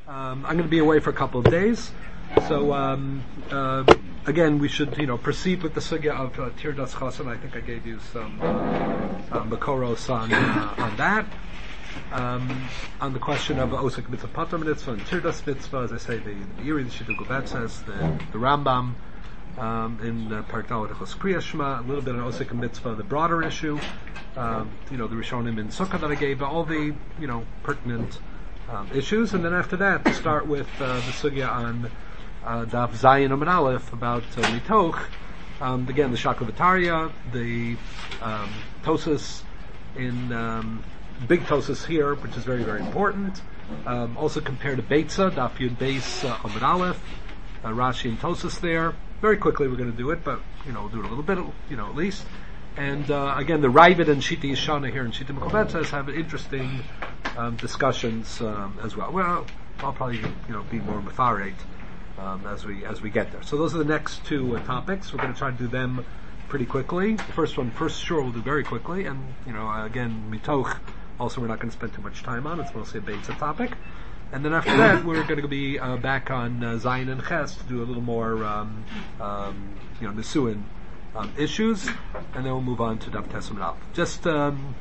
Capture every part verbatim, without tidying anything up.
Um, I'm going to be away for a couple of days, so um, uh, again, we should, you know, proceed with the sugya of uh, Tirdas Chasan. I think I gave you some uh, uh, makoros on uh, on that. Um, on the question of Osik Mitzvah Pater Mitzvah and Tirdas Mitzvah, as I say, the the Iri, the Shittu Gubetzes, the the Rambam um, in uh, Parak Daled Echos Kriya Shema, a little bit on Osik Mitzvah, the broader issue. Um, you know, the Rishonim in Sukkah that I gave, all the you know pertinent Um, issues, and then after that to start with uh, the sugya on uh, Daf Zayin Amud Aleph about uh, Mitoch. Um, again, the Shaklavataria, the um, Tosis in um, big Tosis here, which is very very important. Um, also compared to Beitza Daf Yud Beis uh, Amud Aleph, uh, Rashi and Tosis there. Very quickly we're going to do it, but you know we'll do it a little bit, you know at least. And uh, again, the Ravid and Shita Yishana here and Shita Mekovetzes have interesting um, discussions um, as well. Well, I'll probably you know be more metharate um, as we as we get there. So those are the next two uh, topics. We're going to try to do them pretty quickly. The first one, first sure, we'll do very quickly. And you know, again, Mitoch. Also, we're not going to spend too much time on. It's mostly a Beitza topic. And then after that, we're going to be uh, back on uh, Zayin and Ches to do a little more, um, um, you know, Nisuin. Um, issues, and then we'll move on to Daf Tes Amud Aleph. Just um,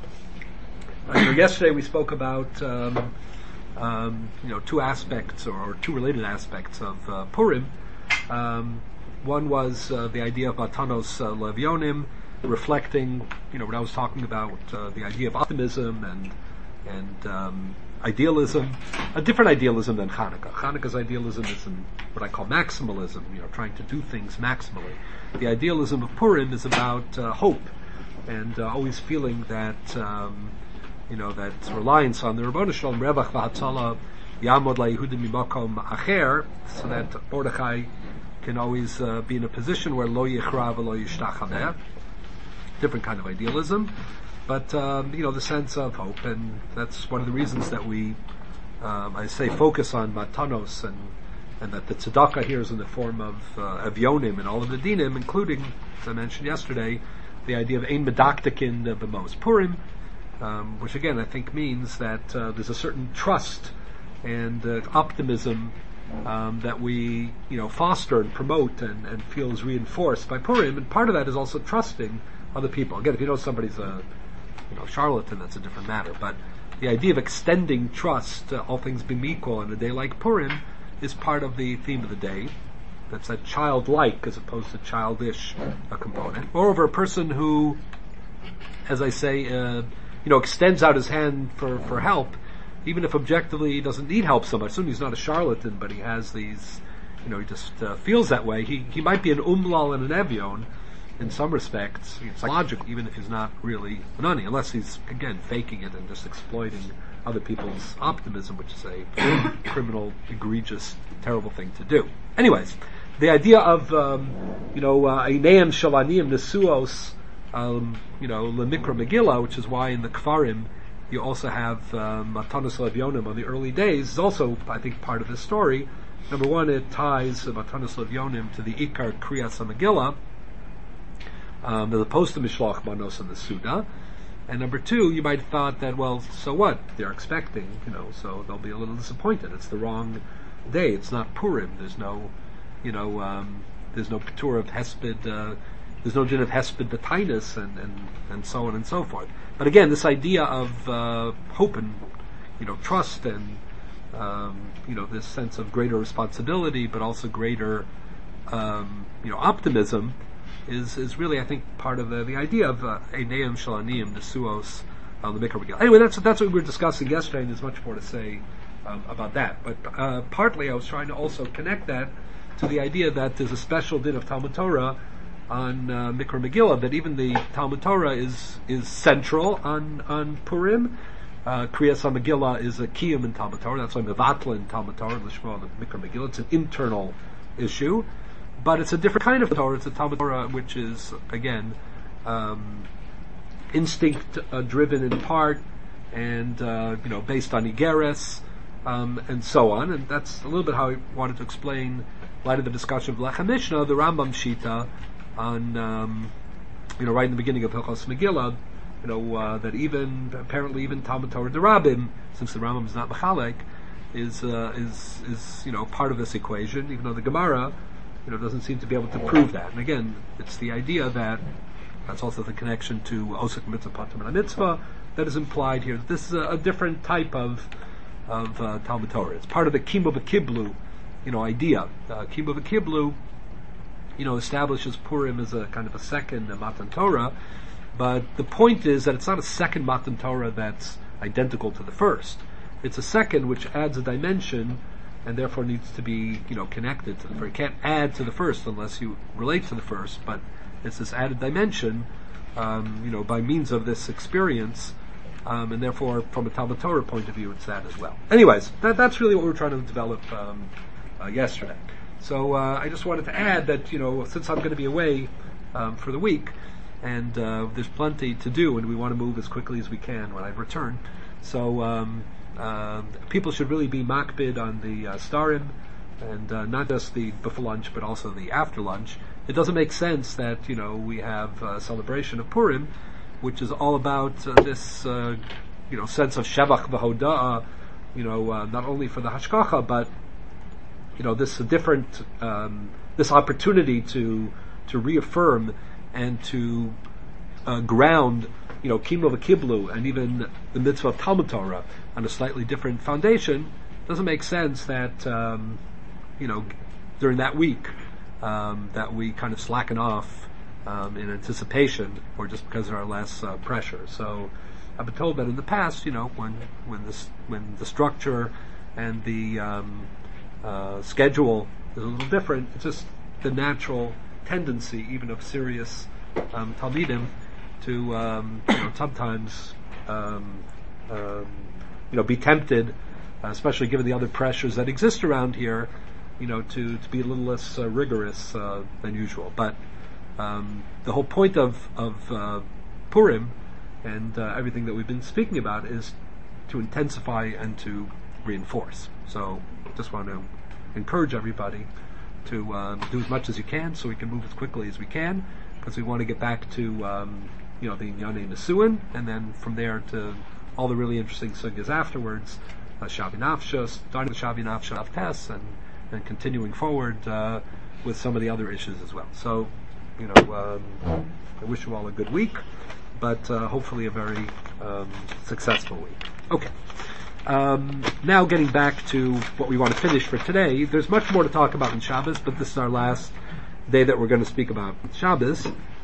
you know, yesterday we spoke about um, um, you know two aspects or, or two related aspects of uh, Purim. Um, one was uh, the idea of Matanos uh, Levionim, reflecting you know what I was talking about, uh, the idea of optimism and and um, idealism, a different idealism than Hanukkah. Hanukkah's idealism is in what I call maximalism, you know, trying to do things maximally. The idealism of Purim is about uh, hope and uh, always feeling that, um, you know, that reliance on the Rabbanu Shalom, Revach v'Hatzala, Yamod laYehudim mimakom acher, so that Mordechai can always uh, be in a position where lo yichra v'lo yishtach hameh. Different kind of idealism. But, um, you know, the sense of hope, and that's one of the reasons that we, um, I say, focus on Matanos, and and that the tzedakah here is in the form of uh, avyonim and all of the dinim, including, as I mentioned yesterday, the idea of ein medaktikin b'mos Purim, um, which again I think means that uh, there's a certain trust and uh, optimism um, that we, you know, foster and promote and, and feel is reinforced by Purim, and part of that is also trusting other people. Again, if you know somebody's a you know, charlatan, that's a different matter. But the idea of extending trust, uh, all things being equal, on a day like Purim, is part of the theme of the day. That's a childlike as opposed to childish uh, component. Moreover, a person who, as I say, uh, you know, extends out his hand for, for help, even if objectively he doesn't need help so much. Soon he's not a charlatan, but he has these, you know, he just uh, feels that way. He he might be an umlal and an evyon. In some respects, it's logical, even if he's not really an ani, unless he's, again, faking it and just exploiting other people's optimism, which is a criminal, egregious, terrible thing to do. Anyways, the idea of, um, you know, Eineim Shalaniyim Nesuos, um, you know, Lemikra Megillah, which is why in the Kfarim you also have Matanos Levionim on the early days, is also, I think, part of the story. Number one, it ties uh, Matanos Levionim to the Ikar Kriyas HaMegillah, Um, as opposed to Mishlach Manos and the Suda. And number two, you might have thought that, well, so what? They're expecting, you know, so they'll be a little disappointed. It's the wrong day. It's not Purim. There's no, you know, um, there's no Patur of Hesped, uh, there's no din of Hesped B'tainus, and, and, and so on and so forth. But again, this idea of uh, hope and, you know, trust and, um, you know, this sense of greater responsibility, but also greater, um, you know, optimism, is is really, I think, part of the, the idea of Eineim Shalanim, the Suos, uh, the Mikra Megillah. Anyway, that's that's what we were discussing yesterday, and there's much more to say um, about that. But uh, partly I was trying to also connect that to the idea that there's a special din of Talmud Torah on uh, Mikra Megillah, that even the Talmud Torah is is central on, on Purim. Uh, Kriyas HaMegillah is a kiyum in Talmud Torah. That's why Mevatla in Talmud Torah, Lishma, the Mikra Megillah. It's an internal issue. But it's a different kind of Torah. It's a Talmud Torah which is, again, um, instinct-driven uh, in part, and uh, you know, based on Igeres, um, and so on. And that's a little bit how I wanted to explain, in light of the discussion of Lechem Mishnah, the Rambam Shita on, um, you know, right in the beginning of Hilchos Megillah, you know, uh, that even apparently even Talmud Torah Derabim, since the Rambam is not Mechalek, is uh, is is you know part of this equation, even though the Gemara, you know, doesn't seem to be able to prove that. And again, it's the idea that that's also the connection to Osek Mitzvah Pater Min Mitzvah that is implied here. This is a, a different type of of uh, Talmud Torah. It's part of the Kimu V'Kiblu, you know, idea. Uh, Kimu V'Kiblu, you know, establishes Purim as a kind of a second uh, Matan Torah, but the point is that it's not a second Matan Torah that's identical to the first. It's a second which adds a dimension and therefore needs to be, you know, connected to the first. You can't add to the first unless you relate to the first, but it's this added dimension, um, you know, by means of this experience, um, and therefore from a Talmud Torah point of view it's that as well. Anyways, that, that's really what we were trying to develop um, uh, yesterday. So uh, I just wanted to add that, you know, since I'm going to be away um, for the week, and uh, there's plenty to do, and we want to move as quickly as we can when I return, so um, uh, people should really be makbid on the uh, starim, and uh, not just the before lunch, but also the after lunch. It doesn't make sense that, you know, we have a celebration of Purim, which is all about uh, this, uh, you know, sense of Shevach v'hoda'ah, you know, uh, not only for the Hashkacha, but, you know, this different, um, this opportunity to to reaffirm and to uh, ground, you know, Kimu V'Kiblu and even the mitzvah of Talmud Torah on a slightly different foundation. Doesn't make sense that, um, you know, during that week, um, that we kind of slacken off um, in anticipation, or just because there are less uh, pressure. So I've been told that in the past, you know, when when this when the structure and the um, uh, schedule is a little different, it's just the natural tendency, even of serious um, Talmidim, to um, you know, sometimes um, um, you know, be tempted, uh, especially given the other pressures that exist around here, you know, to, to be a little less uh, rigorous uh, than usual. But um, the whole point of of uh, Purim and uh, everything that we've been speaking about is to intensify and to reinforce. So, just want to encourage everybody to um, do as much as you can, so we can move as quickly as we can, because we want to get back to um, you know, the Inyanei Nesuin, and then from there to all the really interesting sugyas afterwards, uh, Shavi Nafsha, starting with Shavi Nafsha Avtes, and and continuing forward uh, with some of the other issues as well. So, you know, um, I wish you all a good week, but uh, hopefully a very um, successful week. Okay. Um, now getting back to what we want to finish for today, there's much more to talk about in Shabbos, but this is our last day that we're going to speak about Shabbos.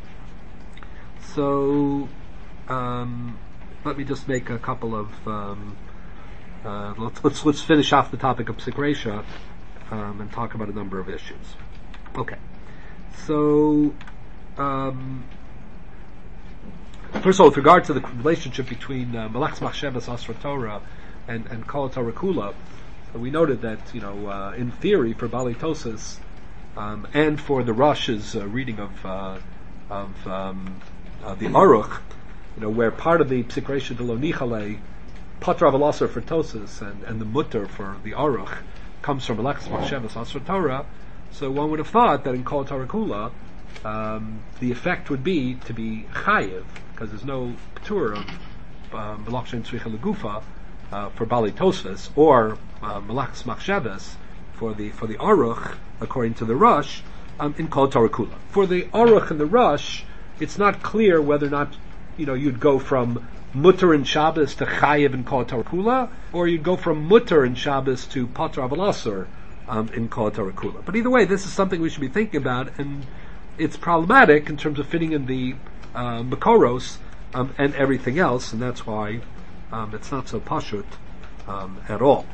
So, um, let me just make a couple of, um, uh, let's, let's, let's finish off the topic of Psik Reisha, um, and talk about a number of issues. Okay. So, um, first of all, with regard to the relationship between uh, Melach's Machshavas Asra Torah and, and Kol Torah Kula, we noted that, you know, uh, in theory for Bali Tosas, um, and for the Rosh's uh, reading of, uh, of, um, uh, the Aruch, you know, where part of the Psik Reisha de Lo Nichale, Patra Velasar for Tosas, and, and the Mutter for the Aruch, comes from Melach's Machshavas Asra Torah, so one would have thought that in Kol Torah Kula, um, the effect would be to be chayiv, because there's no p'tur of Melach Shein Tzricha Legufa uh, for Bali Tosfos, or uh, Melach's Machshavas for the for the Aruch, according to the Rosh, um, in Kol Torah Kula. For the Aruch and the Rosh, it's not clear whether or not, you know, you'd go from Mutter and Shabbos to Chayiv in Kol Torah Kula, or you'd go from Mutter and Shabbos to Patra Velasar um, in Kol Torah Kula. But either way, this is something we should be thinking about, and it's problematic in terms of fitting in the uh, Makoros um, and everything else, and that's why um, it's not so pashut um, at all.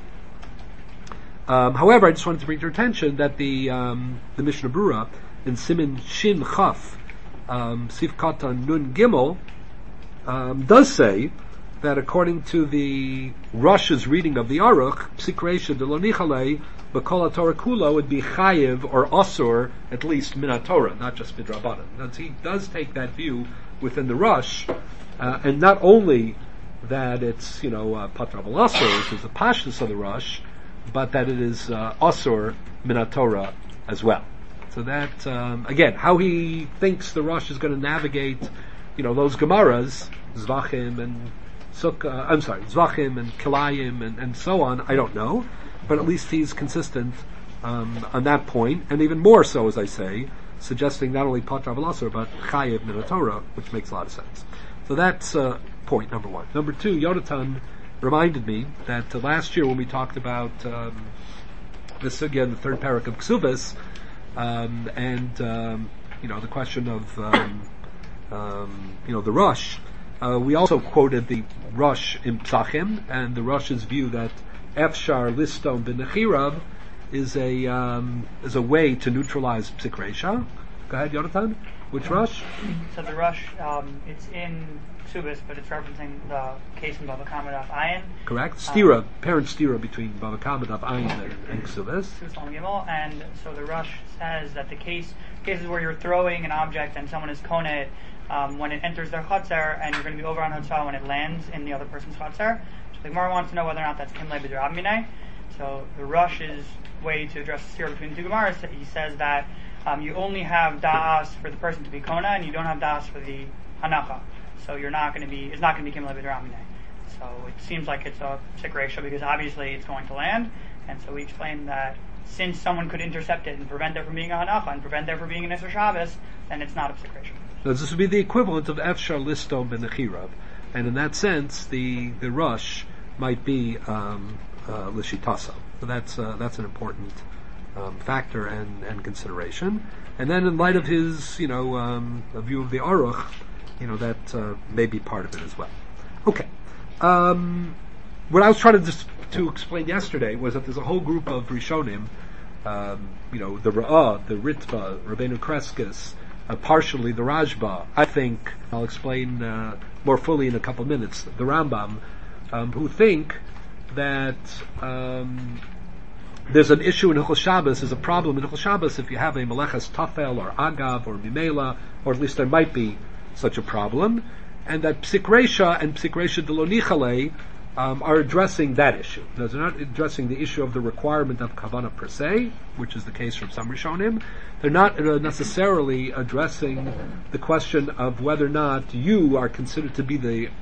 Um, however, I just wanted to bring to your attention that the um, the Mishnah Brura in Siman Shin Chaf, um, Sif Katan Nun Gimel, um, does say that according to the Rosh's reading of the Aruch, Psik Reisha de Lo Nichale, B'Kol Torah Kula would be chayiv or asur, at least min Torah, not just midrabanan. Now, he does take that view within the Rosh, uh, and not only that it's, you know, uh, patra v'lasur, which is the pashtus of the Rosh, but that it is uh, asur min Torah as well. So that, um, again, how he thinks the Rosh is going to navigate, you know, those Gemaras, Zvachim and sukkah, I'm sorry, zvachim and kilayim and, and so on, I don't know. But at least he's consistent um, on that point, and even more so, as I say, suggesting not only Patra Velasar, but Chayev Min Torah, which makes a lot of sense. So that's uh, point number one. Number two, Yonatan reminded me that uh, last year when we talked about um, the sugya in the third parak of Ksubas, um, and um, you know the question of um, um, you know the Rush, uh, we also quoted the Rush in Psachim, and the Rush's view that Efshar Liston B'Nechirav is a um, is a way to neutralize Psik Reisha. Go ahead, Yonatan. Which Rush? So the Rush, um, it's in Ksubas, but it's referencing the case in Bava Kama Daf Ayin. Correct. Stira, um, parent stira between Bava Kama Daf Ayin and, and Ksubas. And so the Rush says that the case cases where you're throwing an object and someone is kona it, um, when it enters their chutzner, and you're going to be over on chutzah when it lands in the other person's chutzner. So the Gemara wants to know whether or not that's kimlei b'derab minai. So the Rush's way to address the stira between the two Gemaras, he says that um, you only have da'as for the person to be kona, and you don't have da'as for the hanacha. So you're not going to be, it's not going to be kimlei b'derab minai. So it seems like it's a psik reisha because obviously it's going to land, and so we explained that since someone could intercept it and prevent it from being a hanacha and prevent it from being an Isser Shabbos, then it's not a psik reisha. So this would be the equivalent of Efshar Liston B'Nechirav, and in that sense, the the Rush might be um, uh, Lishitasa. So that's uh, that's an important um, factor and, and consideration. And then in light of his, you know, um, a view of the Aruch, you know, that uh, may be part of it as well. Okay. Um, what I was trying to just to explain yesterday was that there's a whole group of Rishonim, um, you know, the Ra'ah, the Ritva, Rabbeinu Kreskis, uh, partially the Rajba. I think I'll explain uh, more fully in a couple minutes. The Rambam, um, who think that um, there's an issue in Hilchos Shabbos, there's a problem in Hilchos Shabbos if you have a Meleches Tafel or Agav or Mimela, or at least there might be such a problem, and that Psik Reisha and Psik Reisha de lo Nichale um, are addressing that issue. They're not addressing the issue of the requirement of Kavanah per se, which is the case from some Rishonim. They're not uh, necessarily addressing the question of whether or not you are considered to be the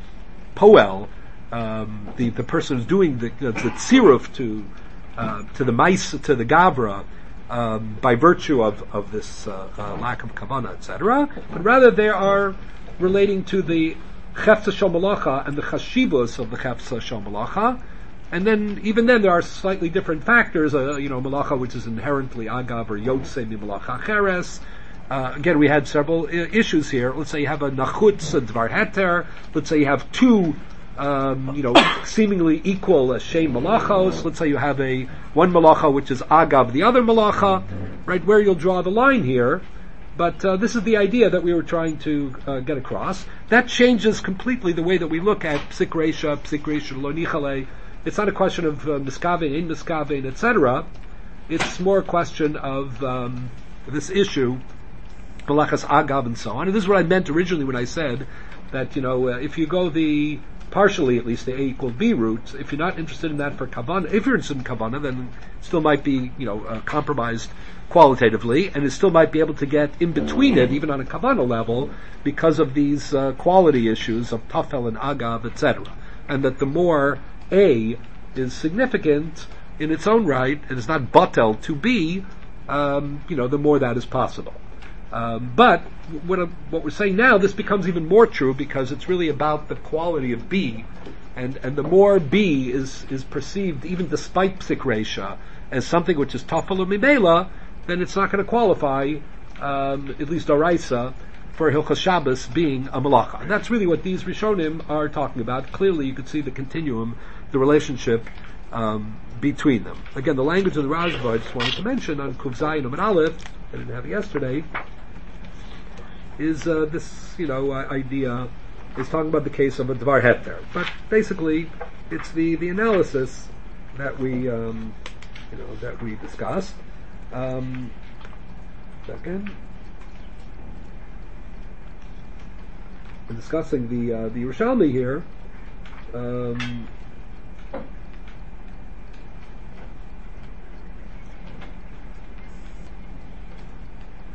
Poel, um, the, the person who's doing the, the, the tziruf to uh, to the mais, to the Gavra, um, by virtue of, of this uh, uh, lack of Kavanah, et cetera. But rather they are relating to the Chefza Shel Malacha and the Chashibus of the Chefza Shel Malacha. And then, even then, there are slightly different factors, uh, you know, Malacha, which is inherently Agav or Yotze Mi Malacha Cheres. Uh, again, we had several I- issues here. Let's say you have a Nachutz and Dvar Heter. Let's say you have two, um, you know, seemingly equal uh, Shem Malachos. Let's say you have a one Malacha which is Agav, the other Malacha, right? Where you'll draw the line here. But uh, this is the idea that we were trying to uh, get across. That changes completely the way that we look at Psik Reisha, Psik Reisha Lo Nichale. It's not a question of uh, Miskavein, Ein Miskavein, et cetera. It's more a question of um, this issue, Malachas Agav and so on. And this is what I meant originally when I said that, you know, uh, if you go the, partially at least, the A equal B route, if you're not interested in that for Kavanah, if you're interested in Kavanah, then it still might be, you know, uh, compromised qualitatively, and it still might be able to get in between it, even on a Kavanah level, because of these uh, quality issues of Tafel and Agav, et cetera. And that the more A is significant in its own right, and it's not batel to B, um, you know, the more that is possible. Um, but what, I'm, what we're saying now, this becomes even more true because it's really about the quality of B, and, and the more B is, is perceived, even despite Psik Reisha, as something which is Tafel or Mimela, then it's not going to qualify, um, at least Oraisa, for Hilchos Shabbos being a Malacha. And that's really what these Rishonim are talking about. Clearly you could see the continuum, the relationship um, between them. Again, the language of the Rajba, I just wanted to mention on Kuv Zayin Amud Aleph, I didn't have it yesterday, is uh, this, you know, uh, idea, is talking about the case of a Dvar Heter. But basically, it's the, the analysis that we, um, you know, that we discussed. Um, second. We're discussing the uh, the Yerushalmi here. Um,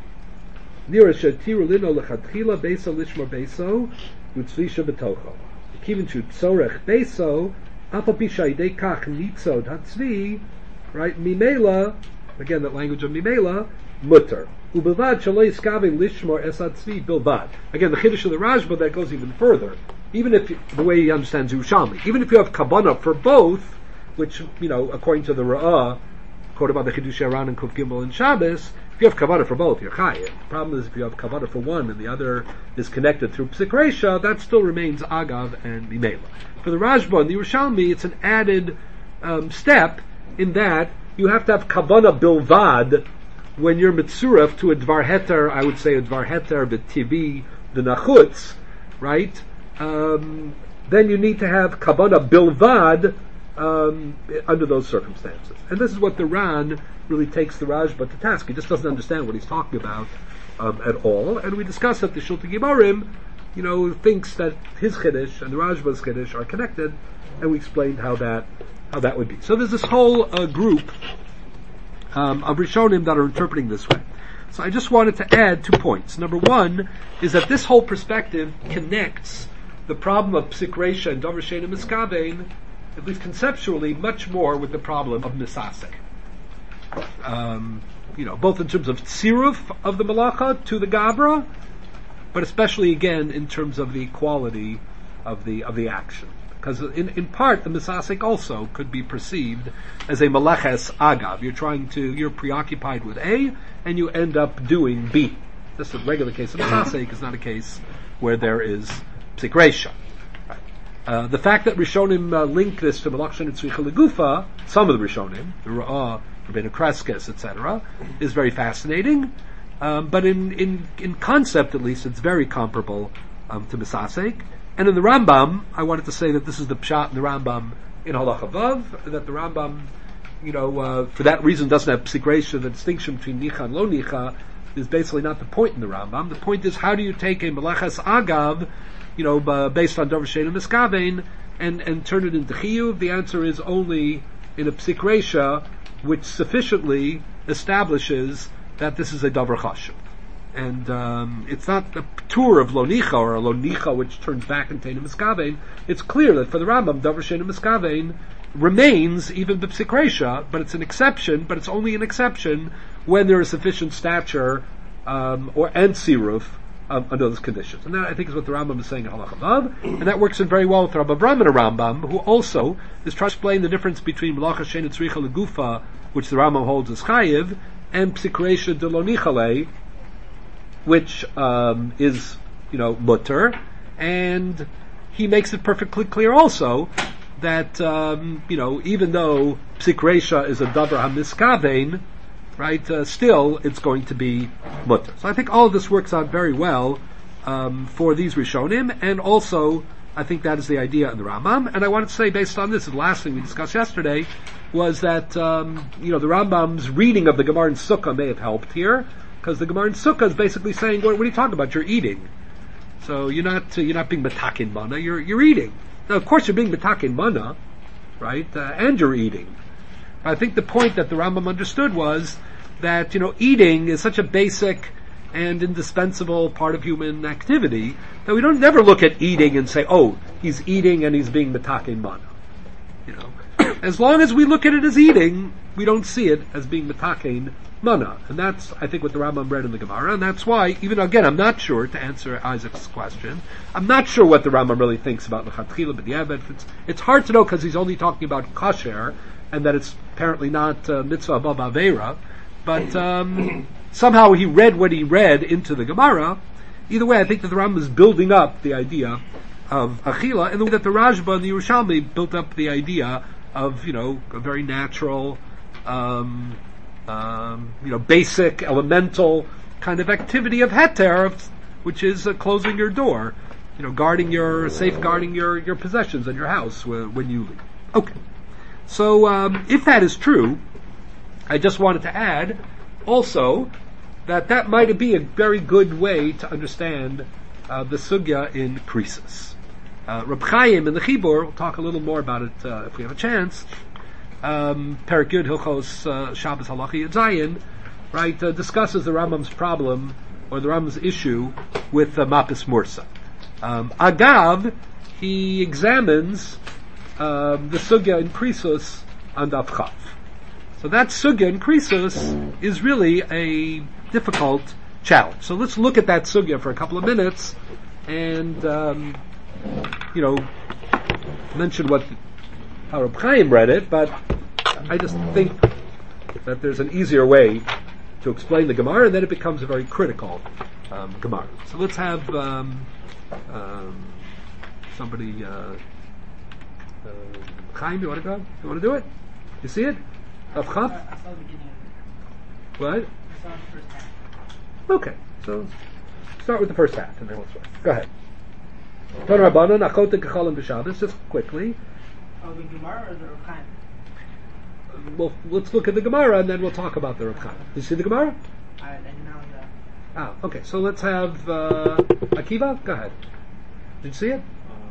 Nira shetiru lino lechatchila beso lishmar beso utzvisha betocho. Kivin shu tzorech beso, apal pi shaydei kach nitzod hatzvi, right? Mimela, again that language of mimela, mutter. Ubilvad shalei skave lishmor es hatzvi bilvad. Again, the chiddush of the Rashba that goes even further. Even if you, the way he understands Yerushalmi, even if you have kavanah for both, which you know, according to the Ra'ah, quoted by the Chiddush Aran and Kuf Gimel and Shabbos, if you have kavanah for both, you're chayiv. The problem is if you have kavanah for one and the other is connected through Psik Reisha, that still remains Agav and Mimela. For the Rashba and the Yerushalmi, it's an added um, step in that you have to have kavanah bilvad when you're mitzuraf to a dvar heter, I would say a dvar heter b'tivi the nachutz, right? Um, then you need to have kavanah bilvad um, under those circumstances. And this is what the Ran really takes the Rashba to task. He just doesn't understand what he's talking about um, at all. And we discussed that the Shulti Giborim, you know, thinks that his Chiddush and the Rashba's Chiddush are connected, and we explained how that how that would be. So there's this whole uh, group um, of Rishonim that are interpreting this way. So I just wanted to add two points. Number one is that this whole perspective connects the problem of Psik Reisha and Davar Sheina Miskavein, at least conceptually, much more with the problem of Misasek. Um, you know, both in terms of tziruf of the Malacha to the Gabra, but especially again in terms of the quality of the of the action. Because in, in part the Misasek also could be perceived as a Meleches Agav. You're trying to, you're preoccupied with A, and you end up doing B. This is a regular case of Misasek, is not a case where there is Psik Reisha. Right. Uh, the fact that Rishonim uh, link this to Malach Shein Tzricha Legufa, some of the Rishonim, the Ra'ah, Rabbeinu Kreskes, et cetera, is very fascinating. Um, but in, in in concept, at least, it's very comparable um, to Misasek. And in the Rambam, I wanted to say that this is the pshat in the Rambam in Halacha Vav, that the Rambam, you know, uh, for that reason doesn't have Psik Reisha. The distinction between Nicha and Lo Nicha is basically not the point in the Rambam. The point is, how do you take a Meleches Agav, you know, uh, based on Davar Sheina Miskavein, and, and turn it into Chiyuv? The answer is only in a Psik Reisha, which sufficiently establishes that this is a Davar Chashuv. And um, it's not a tour of Lo Nicha or a Lo Nicha which turns back into Teina Miskavein. It's clear that for the Rambam, Davar Sheina Miskavein remains even the Psik Reisha, but it's an exception, but it's only an exception when there is sufficient stature um, or and siruf um, under those conditions. And that, I think, is what the Rambam is saying in Halacha Vav, and that works in very well with Rabbi Brahman Rambam, who also is trying to explain the difference between Malacha Shein Tzricha Legufa, which the Rambam holds as Chayiv, and Psik Reisha de Lo Nicha, which um, is, you know, mutter, and he makes it perfectly clear also that, um, you know, even though Psik Reisha is a Davar HaMiskavein, right, uh, still it's going to be mutter. So I think all of this works out very well um, for these Rishonim, and also I think that is the idea in the Rambam. And I wanted to say, based on this, the last thing we discussed yesterday was that, um, you know, the Rambam's reading of the Gemara in Sukkah may have helped here, because the Gemara in Sukkah is basically saying, what, what are you talking about? You're eating. So you're not uh, you're not being metakin mana, you're you're eating. Now, of course, you're being metakin mana, right? Uh, and you're eating. I think the point that the Rambam understood was that, you know, eating is such a basic and indispensable part of human activity that we don't never look at eating and say, oh, he's eating and he's being metakin mana. You know, as long as we look at it as eating, we don't see it as being metakin mana. And that's, I think, what the Rambam read in the Gemara, and that's why, even again, I'm not sure, to answer Isaac's question, I'm not sure what the Rambam really thinks about L'chatchila b'diavad. It's, it's hard to know because he's only talking about kasher, and that it's apparently not uh, mitzvah above avera, but um, somehow he read what he read into the Gemara. Either way, I think that the Rambam is building up the idea of achila, in the way that the Rashba and the Yerushalmi built up the idea of, you know, a very natural, um, um, you know, basic, elemental kind of activity of heter, of, which is uh, closing your door, you know, guarding your, safeguarding your, your possessions and your house when, when you leave. Okay. So, um, if that is true, I just wanted to add also that that might be a very good way to understand uh, the sugya in Krisis. Uh, Reb Chaim in the Chibur, we'll talk a little more about it uh, if we have a chance. Um, Perek Yud Hilchos uh, Shabbos Halacha Yud Zayin, right, uh, discusses the Rambam's problem or the Rambam's issue with uh, Mapis Mursa. Um, Agav, he examines um, the sugya in Krisus on Daf Chaf. So that sugya in Krisus is really a difficult challenge. So let's look at that sugya for a couple of minutes and, um, you know, mention what how Reb Chaim read it, but I just think that there's an easier way to explain the Gemara, and then it becomes a very critical um, Gemara. So let's have um, um, somebody. Uh, uh, Chaim, you want to go? You want to do it? You see it? Of Chaf? I saw the beginning of it. What? I saw the first half. Okay, so start with the first half, and then we'll switch. Go ahead. Ton Rabbanon, Achot Kechalim B'Shabbos, just quickly. Oh, the Gemara or the Reb Chaim? Well, let's look at the Gemara, and then we'll talk about the Reb Chaim. Did you see the Gemara? I, I did not know that. Ah, okay, so let's have uh, Akiva, go ahead. Did you see it?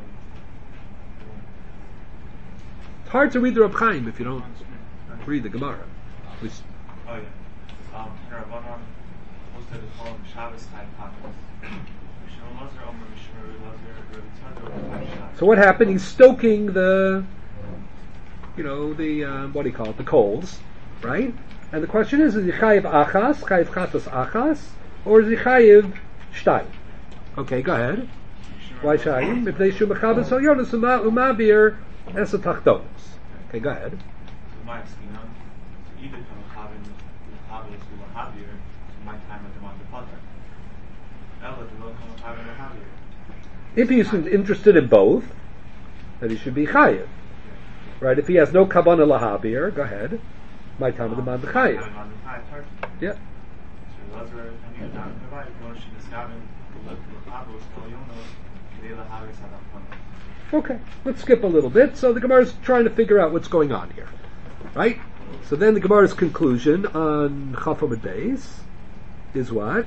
It's hard to read the Reb Chaim if you don't read the Gemara. At least. Oh yeah. Um, Rabbanon hosted the call Shabbos type conference. So what happened? He's stoking the, you know, the uh, what do you call it? The coals, right? And the question is: is he chayiv achas, chayiv chatas achas, or is he chayiv shtayim? Okay, go ahead. Why shtayim? If they should mechabes so yonas umabir esa tachtonos. Okay, go ahead. If he's interested in both, then he should be chayiv, right? If he has no kavanah lahabir, go ahead. My time of the man chayiv. Yeah. Okay, let's skip a little bit. So the Gemara is trying to figure out what's going on here, right? So then the Gemara's conclusion on Chaf Amud Beis is what?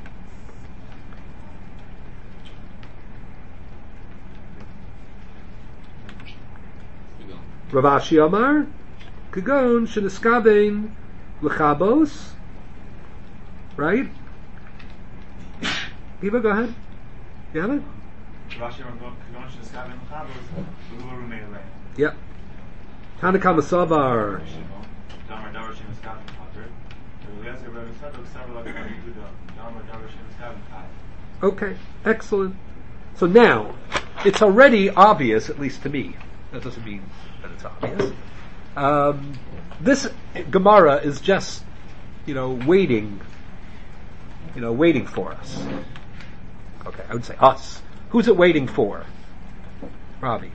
Rav Ashi Amar, Kagon Sheniskavein Lechabos, right? Eva, go ahead. You have it? Yeah. Tanakama Savar. Okay, excellent. So now, it's already obvious, at least to me. That doesn't mean that it's obvious. Um, this Gemara is just, you know, waiting, you know, waiting for us. Okay, I would say us. Who's it waiting for? Ravi.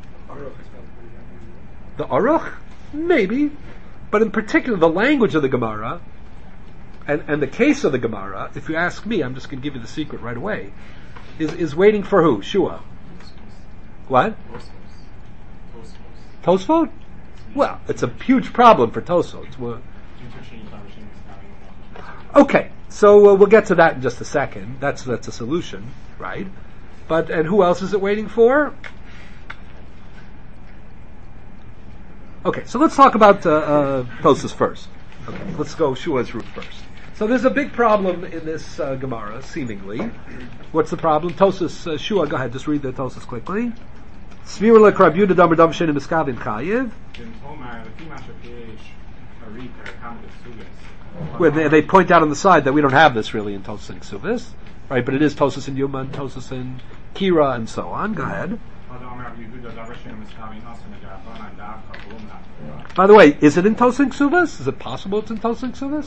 The Aruch? Maybe. But in particular, the language of the Gemara, and, and the case of the Gemara, if you ask me, I'm just going to give you the secret right away, is, is waiting for who? Shua. What? Tosfot? Well, it's a huge problem for Tosfot. Well, okay, so uh, we'll get to that in just a second. That's that's a solution, right? But and who else is it waiting for? Okay, so let's talk about uh, uh, Tosfos first. Okay, let's go Shua's root first. So there's a big problem in this uh, Gemara, seemingly. What's the problem? Tosfos, uh, Shua, go ahead, just read the Tosfos quickly. Svira leKrab Yudah Damar Dav Shenim Miskavin Chayiv. Where they, they point out on the side that we don't have this really in Tosfos and Ksubis, right? But it is Tosfos in Yuma, and Tosfos in Kira, and so on. Go ahead. By the way, is it in Tosfos and Ksubis? Is it possible it's in Tosfos and Ksubis?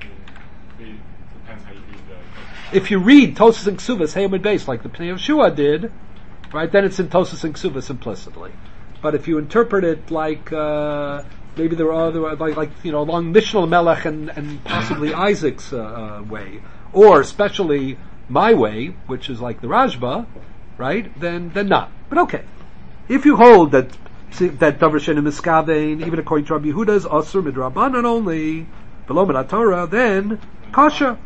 If you read Tosfos and Ksubis, Hey Amud Beis, like the Pnei of Shua did, right, then it's in Tosfos and Ksubis implicitly. But if you interpret it like uh, maybe there are other like, like you know along Mishnah Melech and, and possibly Isaac's uh, uh, way, or especially my way, which is like the Rashba, right? Then then not. But okay, if you hold that that Davar Shenim Miskavein, even according to Rabbi Yehuda's Asur Midrabanan only below Minat Torah, then Kasha.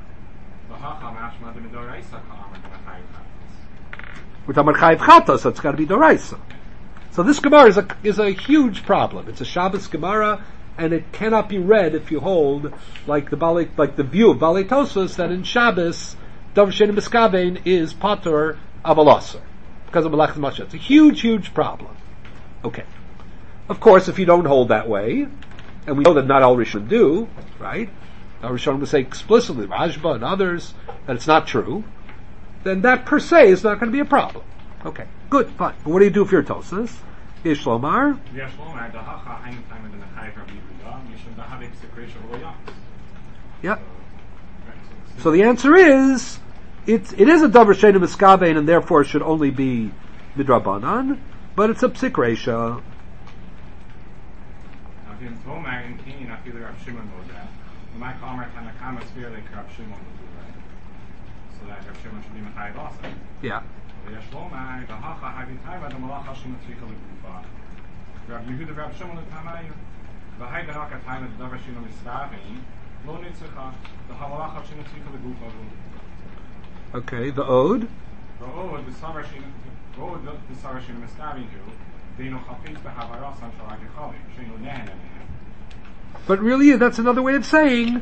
We're talking about Chayiv Chata, so it's got to be Doraisa. So this Gemara is a is a huge problem. It's a Shabbos Gemara, and it cannot be read if you hold like the Balei, like the view of Balei Tosfos that in Shabbos Davar Shenim Miskavein is Patur Avalasar. because of Malachas Mashal. It's a huge, huge problem. Okay. Of course, if you don't hold that way, and we know that not all Rishonim do, right? All Rishonim will say explicitly, Rashba and others, that it's not true, then that per se is not going to be a problem. Okay, good, fine. But what do you do if you're Tosas? Yesh Lomar? Yesh Lomar, the Hacha, Haim Time in the Chai from Yehuda, Mishum the Havik Secretion of Royals. Yeah. So the answer is, it, it is a Davar Sheinu Miskavein, and therefore should only be Midrabanan, but it's a Psik Reisha. Again, Tomar and Keen, I feel like Rav Shimon knows that. My Kamar Tanakama sphere like Rav Shimon would do, right? So that Rav Shimon should be Mechayed also. Yeah. Yesh Lomar, the Hacha, Havik Time, the Malacha Shimon Tzvika L'Gufa. Rav Yehuda, Rav Shimon L'Tamayu. The Haida Raka Time, the Davar Sheinu Miskavein. Okay, the Ode. The Ode, the Sarashin, the Ode, the Sarashin Miskavihu, they know Chafis to have our son Shalagachali, Shino Nan. But really, that's another way of saying,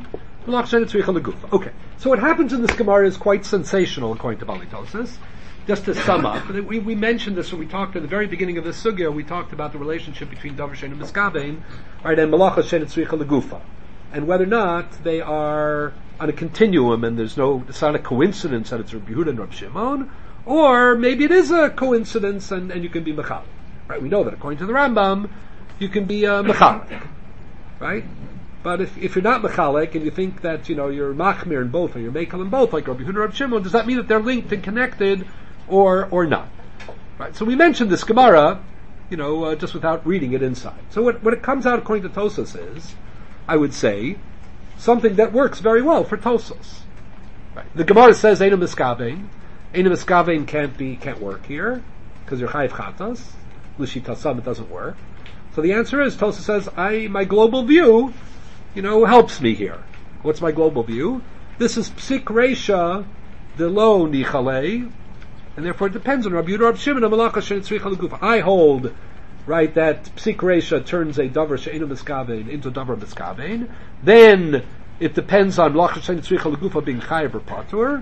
okay, so what happens in this Gemara is quite sensational, according to Balitosis. Just to sum up, we, we mentioned this when we talked at the very beginning of this sugya, we talked about the relationship between Davar Sheinu Miskavein, right, and Malacha Sheinu Tzricha Legufa. And whether or not they are on a continuum, and there's no, it's not a coincidence that it's Rabbi Yehuda and Rabbi Shimon, or maybe it is a coincidence and, and you can be mechalik. Right? We know that according to the Rambam, you can be uh, mechalik. Right? But if, if you're not mechalik and you think that, you know, you're machmir in both, or you're mekel in both, like Rabbi Yehuda and Rabbi Shimon, does that mean that they're linked and connected, or, or not? Right? So we mentioned this Gemara, you know, uh, just without reading it inside. So what, what it comes out according to Tosas is, I would say, something that works very well for Tosos. Right. The Gemara says Eino Miskavein. Eino Miskavein can't be, can't work here, because you're Chayiv Chatas. L'shitasam, it doesn't work. So the answer is, Tosos says, I, my global view, you know, helps me here. What's my global view? This is Psik Reisha, de lo Nichale, and therefore it depends on Rabbi Yehuda, Rabbi Shimon, and Malacha Sheinu Tzricha L'Gufa. I hold, right, that Psik Reisha turns a Davar She'enu Miskavein into Davar Miskavein. Then it depends on Malacha Sheinu Tzricha L'Gufa being Chayiv or Patur.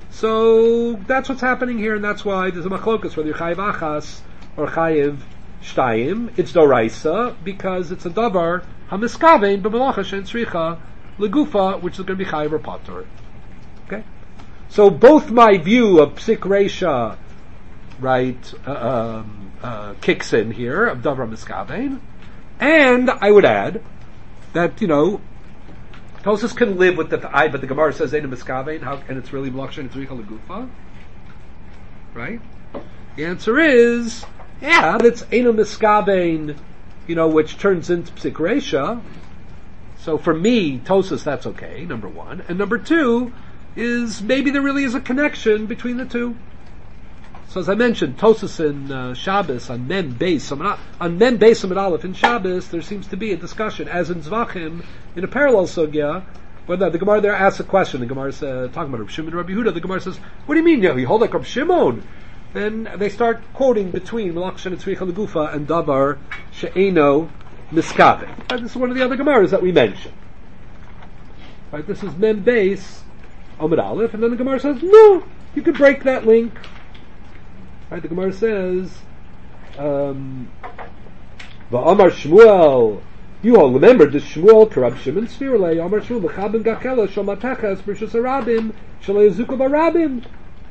So that's what's happening here, and that's why there's a machlokas whether you're Chayiv Achas or Chayiv Shtayim. It's Doraisa because it's a Davar HaMiskavein b'Malacha Sheinu Tzricha L'Gufa, which is going to be Chayiv or Patur. Okay, so both my view of Psik Reisha, right, uh, um, Uh, kicks in here of Davar Miskavein, and I would add that, you know, Tosas can live with the I, but the Gemara says Eino Miskavein, how, and it's really Malach Sheinu Tzricha L'Gufa, right? The answer is, yeah, that's Eino Miskavein, you know, which turns into Psik Reisha. So for me, Tosas, that's okay. Number one, and number two is maybe there really is a connection between the two. So as I mentioned, Tosas in uh, Shabbos on Mem Beis on Mem Beis Amud Aleph in Shabbos, there seems to be a discussion, as in Zvachim, in a parallel sugya, where the, the Gemara there asks a question. The Gemara is uh, talking about Rabbi Shimon and Rabbi Yehuda. The Gemara says, "What do you mean? You, know, you hold like Rabbi Shimon?" Then they start quoting between Malach Sheinu Tzricha L'Gufa and Davar She'eno Miskavein. And this is one of the other Gemaras that we mentioned. Right? This is Mem Beis Amud Aleph, and then the Gemara says, "No, you could break that link." Right, the Gemara says, um, "Va'amar Shmuel." You all remember this Shmuel Karab Shimon Sfirle. Amar Shmuel Mechabim Gachela Shomatachas Bershus Arabim Shalei Zukav Arabim.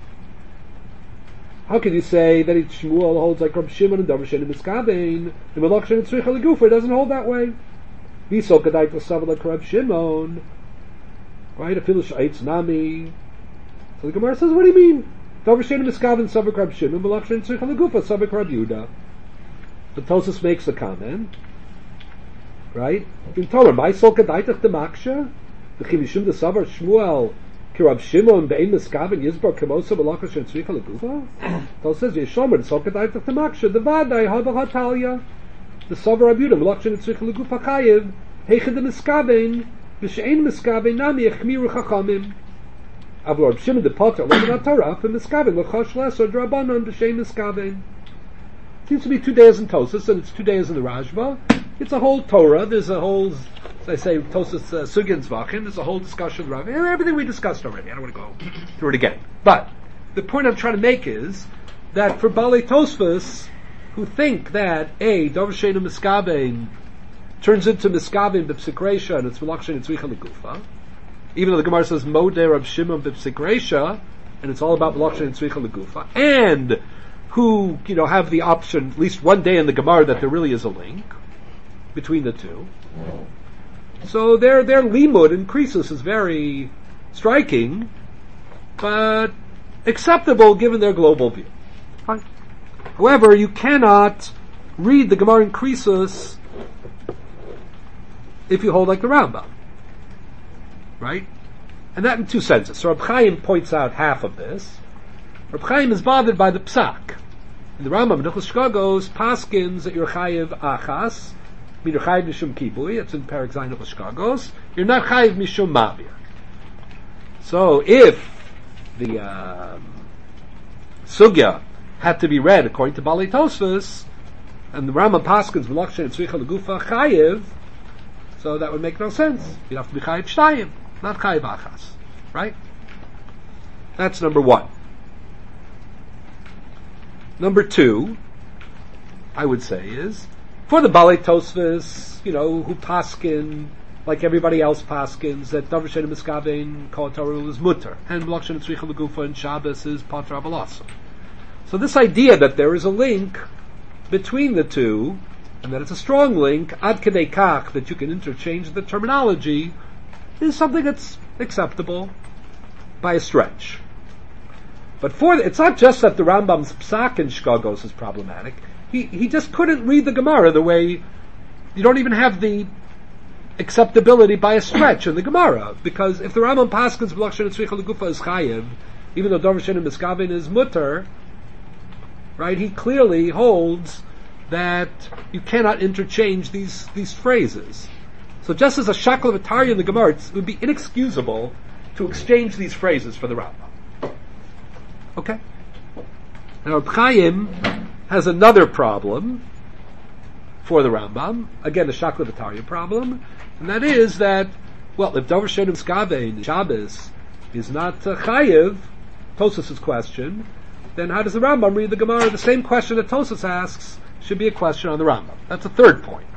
How can you say that it, Shmuel holds like Rab Shimon and Davar Sheinu Miskavein? The Malach Sheinu Tzricha L'Gufa doesn't hold that way. V'so Kadai Tosav like Rab Shimon. Right, Afilu Sh'aitz Nami. So the Gemara says, what do you mean? Davar Sheinu Miskavein Savik Rab Shimon, Malach Sheinu Tzricha L'Gufa Savik Rab Yehuda. But Tosas makes a comment, right? In Torah, my soul kadaitach demaksha, the chimishum the savar Shmuel ki Rab Shimon be'ein Miskavein yizbar kemosa Malach Sheinu Tzricha L'Gufa. Tosas says Yeshomer the soul kadaitach demaksha the vadai hava hatalya the savar Rab Yehuda Malach Sheinu Tzricha L'Gufa chayiv heichad the Miskavein v'she'ein Miskavein nami echmiru chachamim. Avlo Rab Shimon the Potter Lamanat Torah for Miskavein l'chosh lesor drabanon b'shein Miskavein. Seems to be two days in Tosas and it's two days in the Rashba. It's a whole Torah. There's a whole, as I say, Tosas uh, Sugyan Zvachim. There's a whole discussion of Rav. Everything we discussed already. I don't want to go through it again. But the point I'm trying to make is that for Balei Tosfos, who think that a Davar Sheinu Miskavein turns into Miskavein b'psikresha and it's Malach Sheinu Tzricha L'Gufa, even though the Gemara says Modeh Rab Shimon b'psikresha and it's all about Malach Sheinu Tzricha L'Gufa, and who, you know, have the option, at least one day in the Gemara, that there really is a link between the two. So their their limud in Krisus is very striking, but acceptable given their global view. Fine. However, you cannot read the Gemara in Krisus if you hold like the Rambam, right? And that in two senses. So Reb Chaim points out half of this. Reb Chaim is bothered by the psak. In the Rambam, Nichos Shkagos, paskins that you're chayiv achas, mean you're chayiv mishum kibui, it's in Perek Zayin Nichos Shkagos, you're not chayiv mishum mavir. So if the um, sugya had to be read according to Balei Tosfos, and the Rambam paskins Malach Sheinu Tzricha L'Gufa chayiv, so that would make no sense. You'd have to be chayiv shtayim, not chayiv achas, right? That's number one. Number two, I would say, is for the Balei Tosfos, you know, who paskin like everybody else paskins that Davar Sheinu Miskavein Kol Torah is mutter, and Malach Sheinu Tzricha L'Gufa and Shabbos is Pater Abalasa. So this idea that there is a link between the two, and that it's a strong link, ad kedei kach, that you can interchange the terminology, is something that's acceptable by a stretch. But for the, it's not just that the Rambam's psak in Shkagos is problematic. He he just couldn't read the Gemara the way you don't even have the acceptability by a stretch in the Gemara, because if the Rambam paskins Malach Sheinu Tzricha L'Gufa is chayiv, even though Davar Sheinu Miskavein is mutter, right? He clearly holds that you cannot interchange these these phrases. So just as a shakal of Atari in the Gemara, it would be inexcusable to exchange these phrases for the Rambam. Okay. Now Reb Chaim has another problem for the Rambam. Again, the Shakla V'Tarya problem, and that is that, well, if Davar Sheinu Miskavein Shabbos is not uh, chayiv, Tosfos' question, then how does the Rambam read the Gemara? The same question that Tosfos asks should be a question on the Rambam. That's a third point,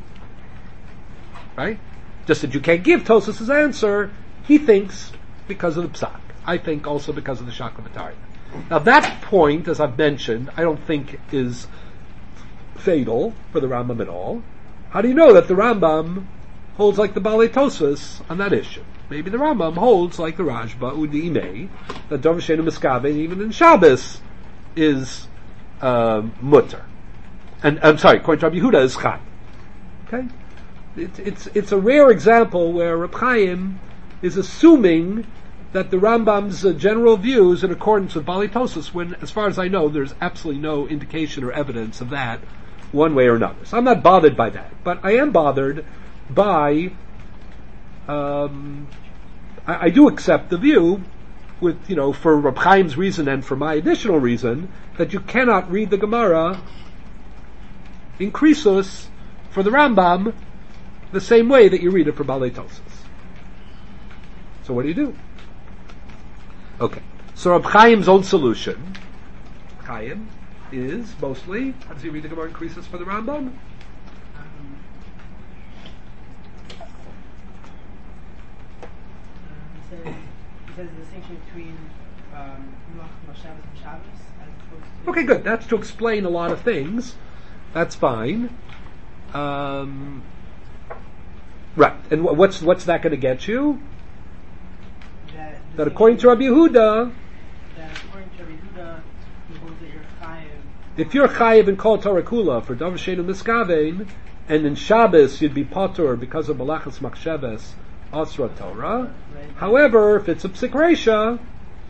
right? Just that you can't give Tosfos' answer. He thinks because of the psak. I think also because of the Shakla V'Tarya. Now that point, as I've mentioned, I don't think is fatal for the Rambam at all. How do you know that the Rambam holds like the Balei Tosfos on that issue? Maybe the Rambam holds like the Rashba Udimei, that Davar Sheinu Miskavein even in Shabbos is um, mutter, and I'm sorry, according to Rabbi Yehuda is chai. Okay, it, it's it's a rare example where Reb Chaim is assuming that the Rambam's uh, general view is in accordance with Balei Tosfos, when, as far as I know, there's absolutely no indication or evidence of that one way or another. So I'm not bothered by that, but I am bothered by. Um, I, I do accept the view, with you know, for Reb Chaim's reason and for my additional reason, that you cannot read the Gemara in Krisus for the Rambam the same way that you read it for Balei Tosfos. So what do you do? Okay, so Reb Chaim's own solution, Chaim, is mostly, how does he read the Gemara in Krisus for the Rambam? Um, he says he says the distinction between um, Shabbos and Shabbos as opposed to. Okay, good. That's to explain a lot of things. That's fine. Um, right, and wh- what's what's that going to get you? That, That according to Rabbi Yehuda, that according to Rabbi Yehuda, he holds that you're chayiv. if you're chayiv in Kol Torah Kula for Davar Sheinu Miskavein, and in Shabbos you'd be patur because of Malachas Machsheves Asra Torah. Right. However, if it's a psik reisha,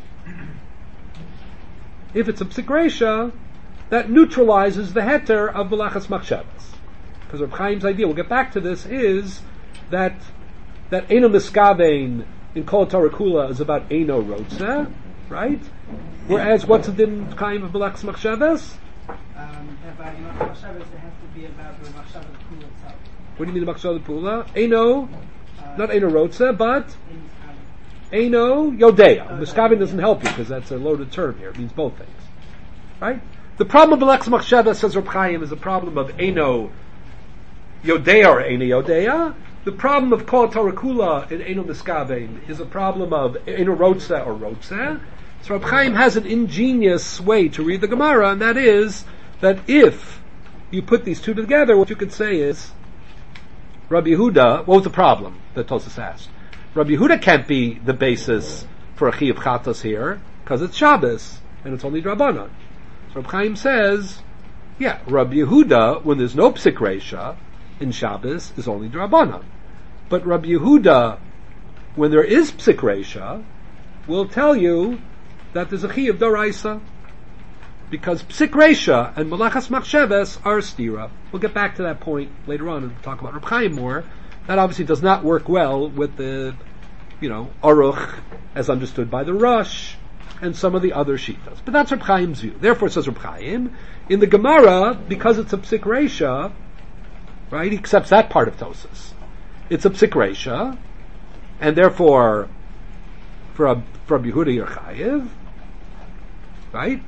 if it's a psik reisha, that neutralizes the heter of Malachas Machsheves. Because Reb Chaim's idea, we'll get back to this, is that that Eino Miskavein in Kol Torah Kula is about Eino Rotzeh, right? Whereas what's the din Chaim of Malachas Machsheves? Um, that by Malachas Machsheves, it has to be about the Machsheves Kula itself. What do you mean the Machsheves Pula? Eino, Uh, not Eino Rotzeh, but in, um, Eino Yodea. Oh, Miskavein yeah. doesn't help you because that's a loaded term here. It means both things. Right? The problem of Belex Machsheva, says Reb Chaim, is a problem of Eino Yodea or Eino Yodea. The problem of Kol Torah Kula in Eino Miskavein is a problem of Eino Rotze or Rotze. So Reb Chaim has an ingenious way to read the Gemara, and that is that if you put these two together, what you could say is, Rabbi Yehuda, what was the problem that Tosas asked? Rabbi Yehuda can't be the basis for a Chiyuv Chatos here, because it's Shabbos, and it's only Drabanan. So Reb Chaim says, yeah, Rabbi Yehuda, when there's no Psik Reisha in Shabbos, is only Drabanan. But Rabbi Yehuda, when there is Psik Reisha, will tell you that there's a Chiyuv Doraisa, because Psik Reisha and Malachas Machsheves are stira. We'll get back to that point later on and talk about Reb Chaim more. That obviously does not work well with the, you know, Aruch, as understood by the Rosh, and some of the other Shitas. But that's Reb Chaim's view. Therefore, says Reb Chaim, in the Gemara, because it's a Psik Reisha, right, he accepts that part of Tosas. It's a Psik Reisha, and therefore, for a, for Yehuda you're Chayiv, right?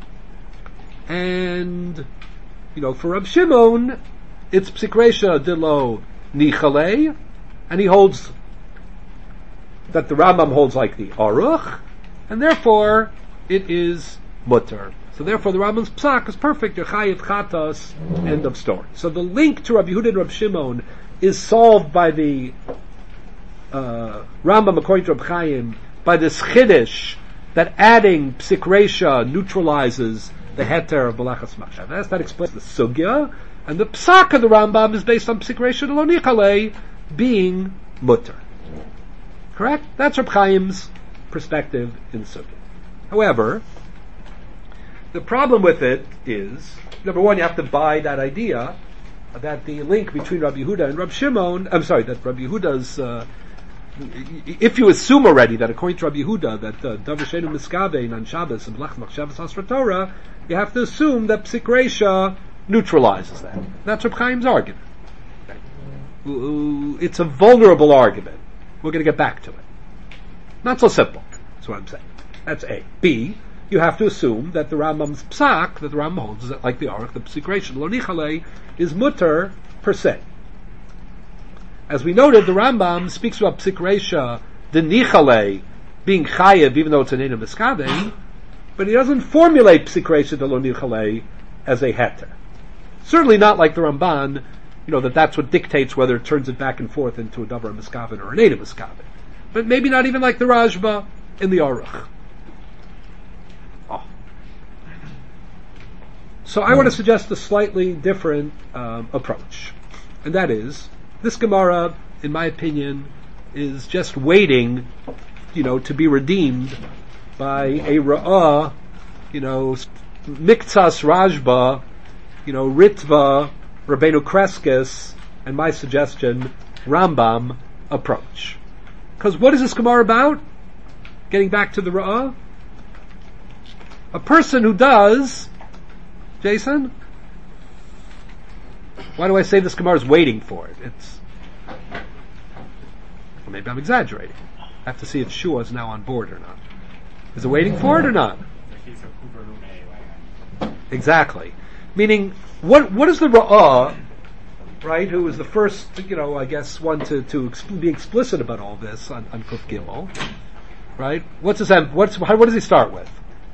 And, you know, for Reb Shimon, it's Psik Reisha Dilo Nichalei, and he holds that the Rambam holds like the Aruch, and therefore it is mutter. So therefore the Rambam's psak is perfect. You're chayiv chatas. End of story. So the link to Rabbi Yehuda and Rabbi Shimon is solved by the uh, Rambam, according to Rabbi Chaim, by this chiddush that adding psik reisha neutralizes the heter of Balachas Machshavas. That explains the sugya, and the psak of the Rambam is based on psik reisha lo nichalei being mutter. Correct? That's Rabbi Chaim's perspective in the sugya. However, the problem with it is, number one, you have to buy that idea that the link between Rabbi Yehuda and Rabbi Shimon, I'm sorry, that Rabbi Yehuda's, uh, if you assume already that according to Rabbi Yehuda, that Davar Sheinu Miskavein on Shabbos and Blach Machshavas Asra Torah, you have to assume that Psik Reisha neutralizes that. That's Rabbi Chaim's argument. It's a vulnerable argument. We're going to get back to it. Not so simple. That's what I'm saying. That's A. B, you have to assume that the Rambam's psak, that the Rambam holds, is that like the Aruch, the Psik Reisha, lo nichalei, is mutter per se. As we noted, the Rambam speaks about Psik Reisha, the nichalei, being chayev, even though it's an eina miskadei, but he doesn't formulate Psik Reisha de lo nichalei as a heter. Certainly not like the Ramban, you know, that that's what dictates whether it turns it back and forth into a davar miskaven or an eina miskaven. But maybe not even like the Rashba in the Aruch. Oh. So I want to suggest a slightly different um, approach. And that is, this Gemara, in my opinion, is just waiting, you know, to be redeemed by a Ra'ah, you know, Miktsas Rashba, you know, Ritva, Rabbeinu Kreskes, and my suggestion, Rambam approach. Because what is this Gemara about? Getting back to the Ra'ah? A person who does, Jason? Why do I say this Gemara is waiting for it? It's, well, maybe I'm exaggerating. I have to see if Shua is now on board or not. Is it waiting for it or not? Exactly. Meaning, what what is the Ra'ah, right, who was the first, you know, I guess, one to, to exp- be explicit about all this on, on Kuf Gimel, right? What's his, what's, how, what does he start with?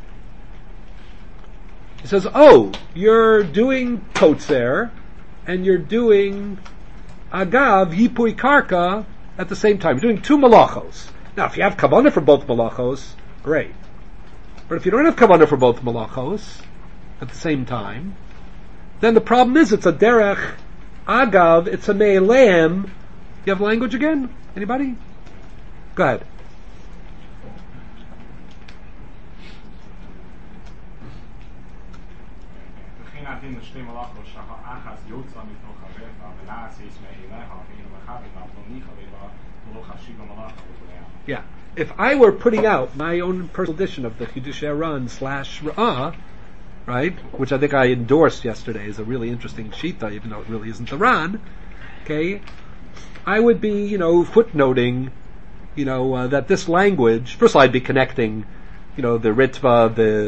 He says, oh, you're doing Kotzer, and you're doing Agav, Yipui Karka, at the same time. You're doing two Malachos. Now, if you have Kavanah for both Malachos, great. But if you don't have Kavanah for both Malachos, at the same time, then the problem is it's a Derech Agav, it's a Me'elam. You have language again? Anybody? Go ahead. Yeah. If I were putting out my own personal edition of the Chidushei Ran slash Ra'ah, right, which I think I endorsed yesterday as a really interesting shita, even though it really isn't the Ran, okay, I would be, you know, footnoting, you know, uh, that this language, first of all, I'd be connecting, you know, the Ritva, the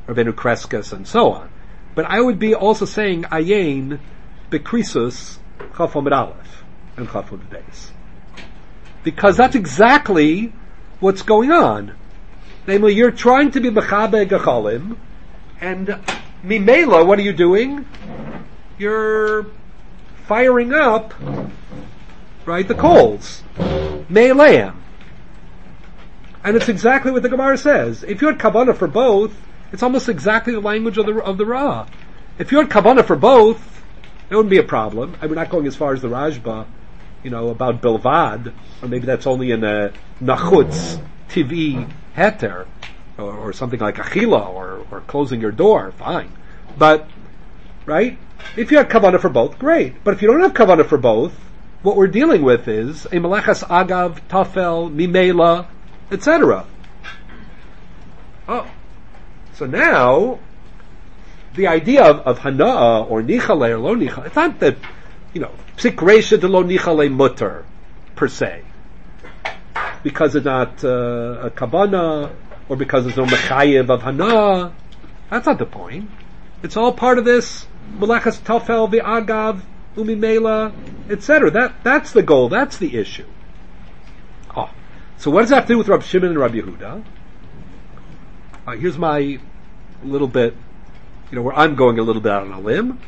Rabbeinu Kreskas, and so on. But I would be also saying ayin bekrisus chaf amud aleph and chaf amud beis, because that's exactly what's going on. Namely, you're trying to be mechabe gechalim, and mimela, what are you doing? You're firing up, right, the coals, me'aleim. And it's exactly what the Gemara says. If you had kavanah for both, it's almost exactly the language of the of the Ra. If you had kavanah for both, it wouldn't be a problem. I'm not going as far as the Rashba, you know, about bilvad, or maybe that's only in a nachutz tivi heter, or, or something like achila, or, or closing your door. Fine, but right. If you have kavanah for both, great. But if you don't have kavanah for both, what we're dealing with is a melechas agav, tafel, mimela, et cetera. Oh, so now the idea of, of hana'ah or nichale or lo nichale, it's not that, you know, psik reisha de lo nichale mutter per se, because it's not uh, a kavanah or because there's no mechayev of hana'ah. That's not the point. It's all part of this melechas tafel v'agav umimela, et cetera. That that's the goal. That's the issue. Oh, so what does that have to do with Rabbi Shimon and Rabbi Yehuda? Uh, here's my little bit, you know, where I'm going a little bit out on a limb.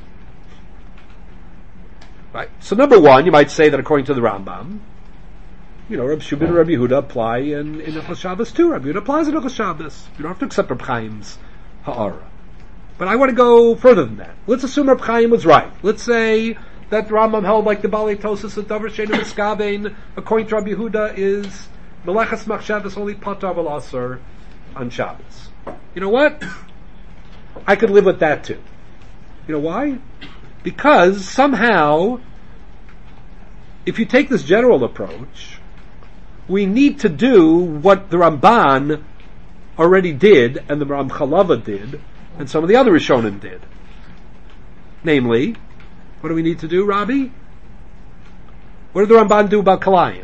Right. So number one, you might say that according to the Rambam, you know, Rabbi Shimon and Rabbi Yehuda apply in in Hilchos Shabbos too. Rabbi Yehuda applies in Hilchos Shabbos. You don't have to accept Reb Chaim's ha'ara. But I want to go further than that. Let's assume Reb Chaim was right. Let's say that Rambam held like the Balei Tosas that Davar Sheinu Miskabein, according to Rabbi Yehuda, is Melechas Machshavas only Patar V'Lasar on Shabbos. You know what? I could live with that too. You know why? Because somehow, if you take this general approach, we need to do what the Ramban already did, and the Ramchalava did, and some of the other Rishonim did. Namely, what do we need to do, Rabbi? What did the Ramban do about Kalayim?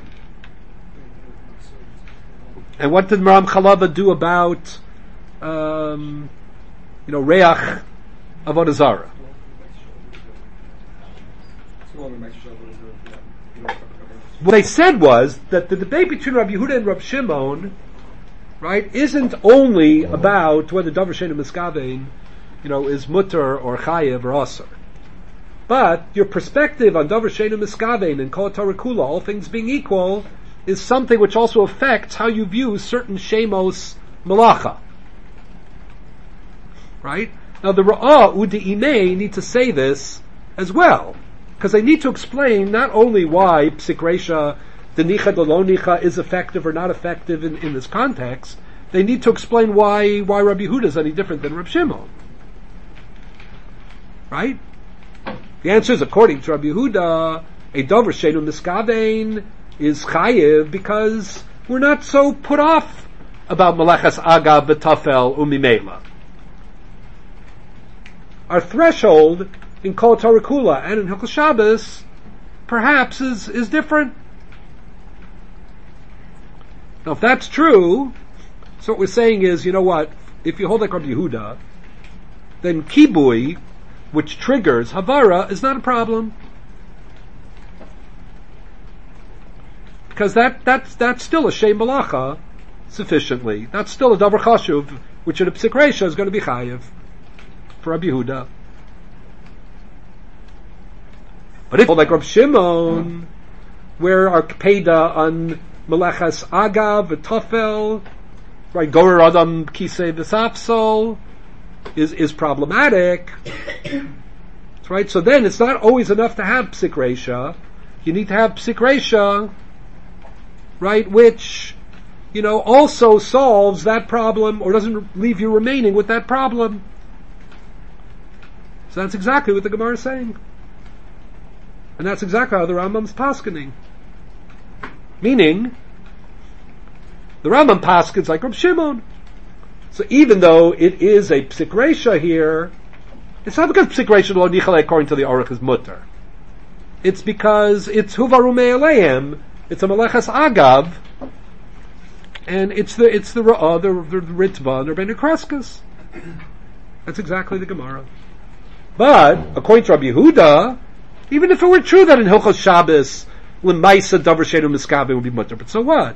And what did Ram Chalava do about, um, you know, Reach Avodah Zarah? What they said was that the debate between Rabbi Yehuda and Rabbi Shimon, right, isn't only about whether Davar Sheinu Miskavein, you know, is mutter or chayev or aser. But your perspective on Davar Sheinu Miskavein and Kol Torah Kula, all things being equal, is something which also affects how you view certain shemos malacha. Right? Now the Ra'ah Udi Imei need to say this as well, because they need to explain not only why Psik Reisha, the Nicha, the Lo Nicha is effective or not effective in, in this context, they need to explain why why Rabbi Yehuda is any different than Rabbi Shimon. Right? The answer is, according to Rabbi Yehuda, a Davar Sheinu Miskavein is chayiv because we're not so put off about Melechas Agav B'Tafel Umimela. Our threshold in Kol Torah Kula and in Hilchos Shabbos perhaps is, is different. Now if that's true, so what we're saying is, you know what, if you hold like Rabbi Yehuda, then Kibui, which triggers Havara, is not a problem. Because that, that's, that's still a Shem Malacha sufficiently. That's still a Davar Chashuv, which in a Psik Reisha is going to be Chayiv for Rabbi Yehuda. But if, like Rabbi Shimon, where our Kpeda on Melechas Agav, V'Tafel, right, Gorer Adam Kisei V'Sapsol, is, is problematic. Right? So then it's not always enough to have Psik Reisha. You need to have Psik Reisha, right, which, you know, also solves that problem or doesn't leave you remaining with that problem. So that's exactly what the Gemara is saying. And that's exactly how the Rambam's paskening. Meaning, the Rambam paskens like Reb Shimon. So even though it is a Psik Reisha here, it's not because Psik Reisha lo nichale according to the Aruch is mutter. It's because it's Huvaru Me'aleim, it's a Melechas Agav, and it's the it's the uh, the, the Ritva and Rabbeinu Kreskas. That's exactly the Gemara. But, according to Rabbi Yehuda, even if it were true that in Hilchos Shabbos, L'maisa Davar Sheinu Miskabe would be mutter, but so what?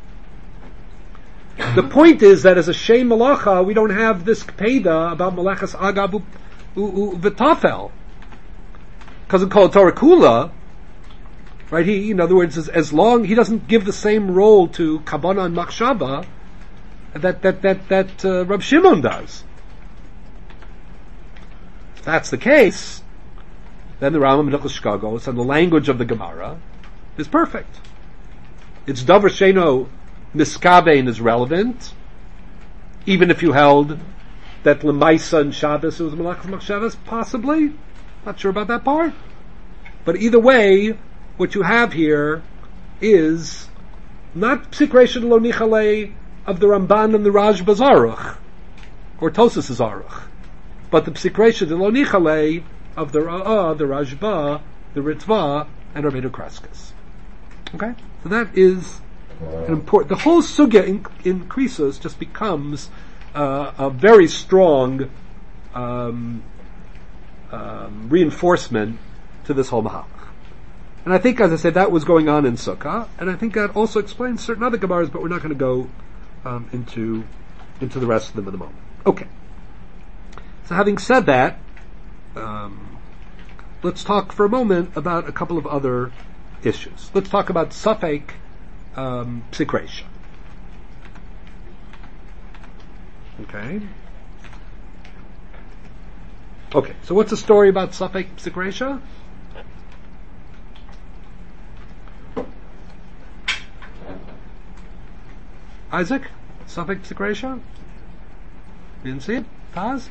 The point is that as a Shem Malacha, we don't have this Peda about Malachas Agab V'Tafel. Because in Kol Torah Kula, right, he, in other words, as, as long, he doesn't give the same role to Kabbalah and Machshava that, that, that, that, uh, Rab Shimon does. If that's the case, then the Rambam in Hilchos Shkagos and the language of the Gemara is perfect. It's Davar Sheino Miskabein is relevant, even if you held that L'maisa and Shabbos it was Malachas Machshavas, possibly. Not sure about that part. But either way, what you have here is not Psikration Lo Nichale of the Ramban and the Rajba Zaruch, or Tosas Zaruch, but the Psikration Lo Nichale of the Ra'ah, the Rajba, the Ritva, and Rabbeinu Kraskas. Okay? So that is an important, the whole sugya in, increases, just becomes uh, a very strong um, um, reinforcement to this whole Mahalach. And I think, as I said, that was going on in Sukkah, and I think that also explains certain other Gemaras, but we're not going to go um, into into the rest of them in a moment. Okay. So having said that, um, let's talk for a moment about a couple of other issues. Let's talk about Safek um, Psikresha. Okay. Okay, so what's the story about Safek Psikresha? Isaac? Safek Psikresha? You didn't see it? Taz?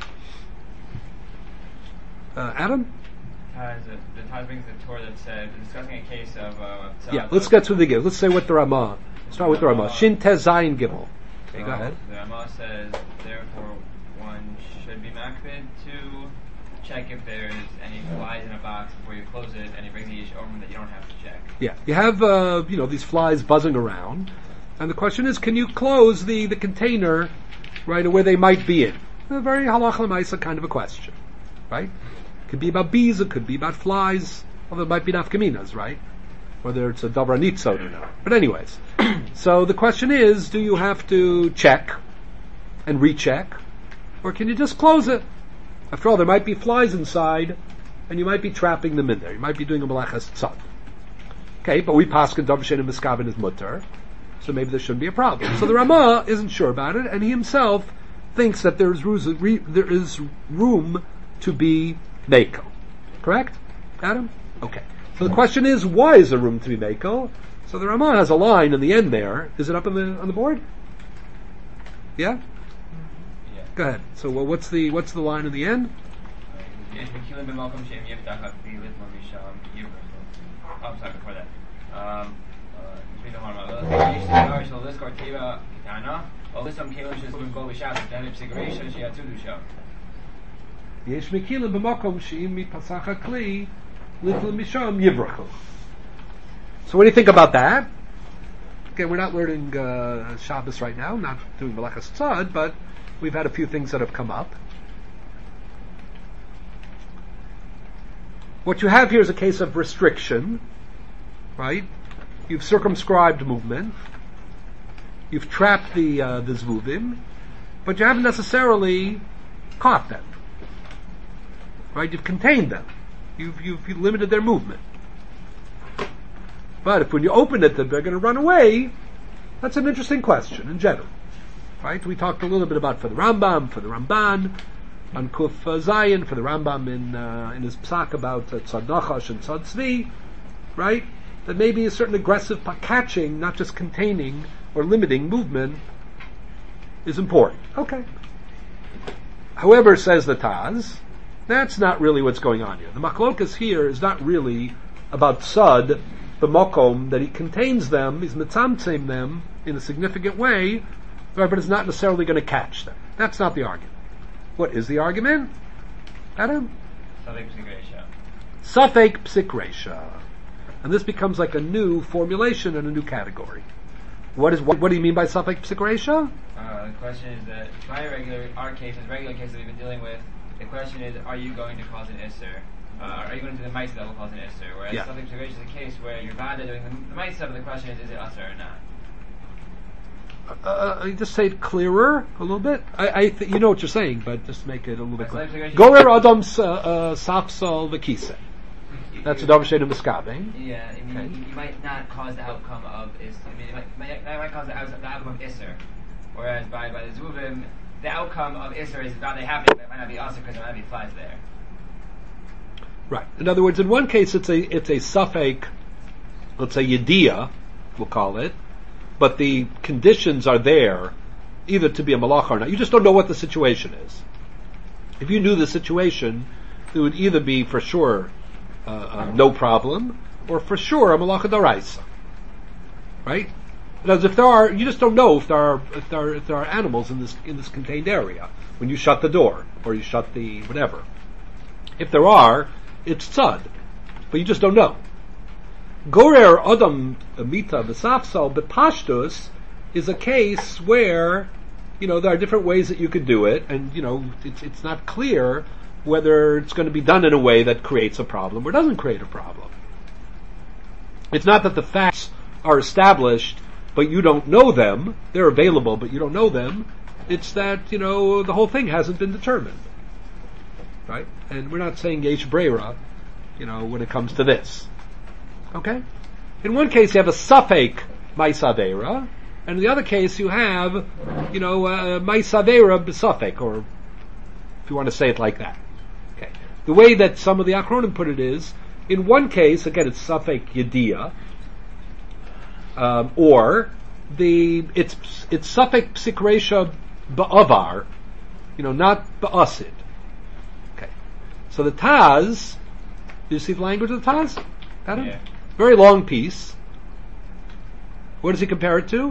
Uh, Adam? Taz, the Taz brings the Torah that said, discussing a case of... Uh, yeah, let's get through the Gimel. Let's say what the Ramah. Start with the Ramah. Shin Tez Zayin Gimel. Okay, go ahead. The Ramah says, therefore, one should be makbid to check if there's any flies in a box before you close it, and he brings the issue over that you don't have to check. Yeah, you have, uh, you know, these flies buzzing around, and the question is, can you close the, the container, right, where they might be in? A very halach l'maisa kind of a question, right? It could be about bees, it could be about flies, although it might be nafkaminas, right? Whether it's a davar nitzot or not. But anyways, so the question is, do you have to check and recheck, or can you just close it? After all, there might be flies inside, and you might be trapping them in there. You might be doing a malachas tzad. Okay, but we paskin davar sheinu miskaben is mutter, so maybe there shouldn't be a problem. So the Ramah isn't sure about it, and he himself thinks that there is room, there is room to be mekel. Correct, Adam? Okay. So the question is, why is there room to be mekel? So the Ramah has a line in the end there. Is it up on the on the board? Yeah. Yeah. Go ahead. So well, what's the what's the line in the end? Oh, sorry, before that. Um, Yesh mekilim b'makom she'im mipasach hakli little misham yivrachu. So what do you think about that? Okay, we're not learning uh, Shabbos right now, not doing Malachas Tzad, but we've had a few things that have come up. What you have here is a case of restriction, right? You've circumscribed movement. You've trapped the uh, the zvuvim, but you haven't necessarily caught them, right? You've contained them. You've you've, you've limited their movement. But if when you open it, then they're going to run away. That's an interesting question in general, right? We talked a little bit about for the Rambam, for the Ramban, on Kuf uh, Zayin, for the Rambam in uh, in his psak about uh, Tzad Nachash and Tzad Tzvi, right? That maybe a certain aggressive catching, not just containing or limiting movement, is important. Okay. However, says the Taz, that's not really what's going on here. The machlokas here is not really about Tzad, the mokom, that he contains them, he's mitzamtzim them in a significant way, right, but it's not necessarily going to catch them. That's not the argument. What is the argument? Adam? Safek Psikresha. Safek Psikresha. And this becomes like a new formulation and a new category. What is what, what do you mean by Safek Psikresha? Uh, the question is that my regular, our case, the regular case that we've been dealing with, the question is, are you going to cause an isser? Uh, are you going to do the mitzvah that will cause an isser? Whereas Yeah. something is a case where you're vada doing the, the mitzvah, but the question is, is it usher or not? Uh, I just say it clearer a little bit. I, I th- you know what you're saying, but just make it a little bit That's clearer. like- Gorer Adam's Safsal V'Kisa. That's a Davar Sheinu Miskabing. Yeah, I mean, Okay. you, you might not cause the outcome of is. I mean, it might, might, that might cause the, out, the outcome of isser. Whereas by by the zuvim, the outcome of isser is not they happen, but it might not be usher because there might be flies there. Right. In other words, in one case, it's a it's a suffix, let's say yediyah, we'll call it, but the conditions are there, either to be a malach or not. You just don't know what the situation is. If you knew the situation, it would either be for sure uh, uh, no problem, or for sure a malacha daraisa. Right? Because if there are, you just don't know if there are if there are, if there are animals in this in this contained area when you shut the door or you shut the whatever. If there are, it's tzad, but you just don't know. Gorer Adam Mita V'Safsal B'Pashtus is a case where, you know, there are different ways that you could do it, and, you know, it's it's not clear whether it's going to be done in a way that creates a problem or doesn't create a problem. It's not that the facts are established, but you don't know them. They're available, but you don't know them. It's that, you know, the whole thing hasn't been determined. Right? And we're not saying Yesh Breira, you know, when it comes to this. Okay? In one case you have a Safek Maisavera, and in the other case you have, you know, uh, Maisavera B'Safek, or if you want to say it like that. Okay. The way that some of the Achronim put it is, in one case, again, it's Safek Yediyah, um, or the, it's, it's Safek Psikresha Ba'avar, you know, not Ba'asid. Okay. So the Taz, do you see the language of the Taz? Adam? Yeah. Very long piece. What does he compare it to?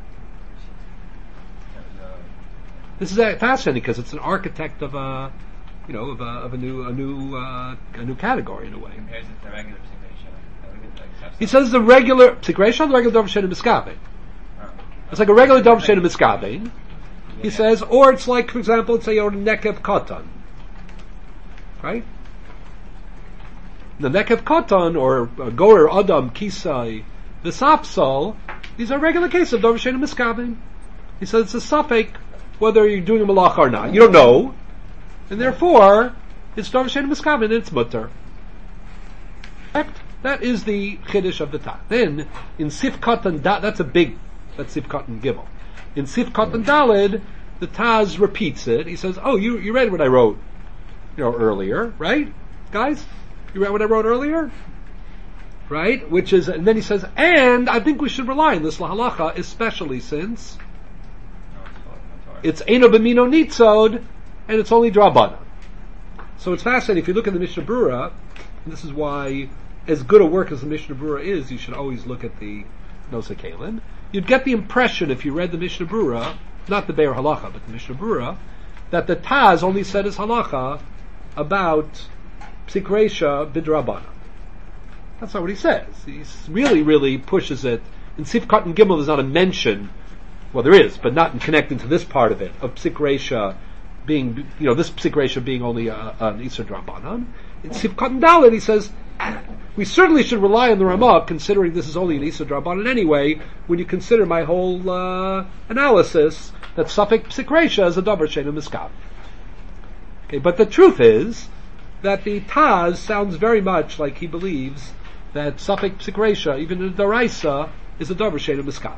This is uh, fascinating because it's an architect of a, you know, of a, of a new, a new, uh, a new category in a way. Compares it to the regular psikresha. He says the regular psikresha, the regular davar sheinu miskabing. It's like a regular davar sheinu miskabing. He says, or it's like, for example, say your nekev katan, right? The nekev katan or uh, gorer adam kisai v'sapsal, these are regular cases of davar sheinu miskabing. He says it's a suffix whether you're doing a malach or not. You don't know, and therefore it's davar sheinu miskabing and it's mutter. Correct? That is the chiddush of the ta. Then in sif katan da, that's a big, that's sif katan gimel. In sif katan dalid, the Taz repeats it. He says, "Oh, you you read what I wrote, you know, earlier, right, guys? You read what I wrote earlier, right? Which is, and then he says, and I think we should rely on this lahalacha, especially since it's eno b'mino nitzod, and it's only drabana. So it's fascinating. If you look at the Mishnah Brura, and this is why, as good a work as the Mishnah Brura is, you should always look at the Nosei Kalim. You'd get the impression if you read the Mishnah Brura, not the Be'er Halacha, but the Mishnah Brura, that the Taz only said his halacha about psikresha bidrabana. That's not what he says. He really, really pushes it. In Sif Katan Gimel, there's not a mention. Well, there is, but not in connecting to this part of it of psikresha being, you know, this psikresha being only a, an Isser Drabanan. In Sif Katan Dalet, he says, we certainly should rely on the Ramah, considering this is only an Isser Drabanan anyway, when you consider my whole uh, analysis that Safek Psikresha is a Davar Sheinu Miskab. Okay, but the truth is that the Taz sounds very much like he believes that Safek Psikresha, even in the Daraisa, is a Davar Sheinu Miskab.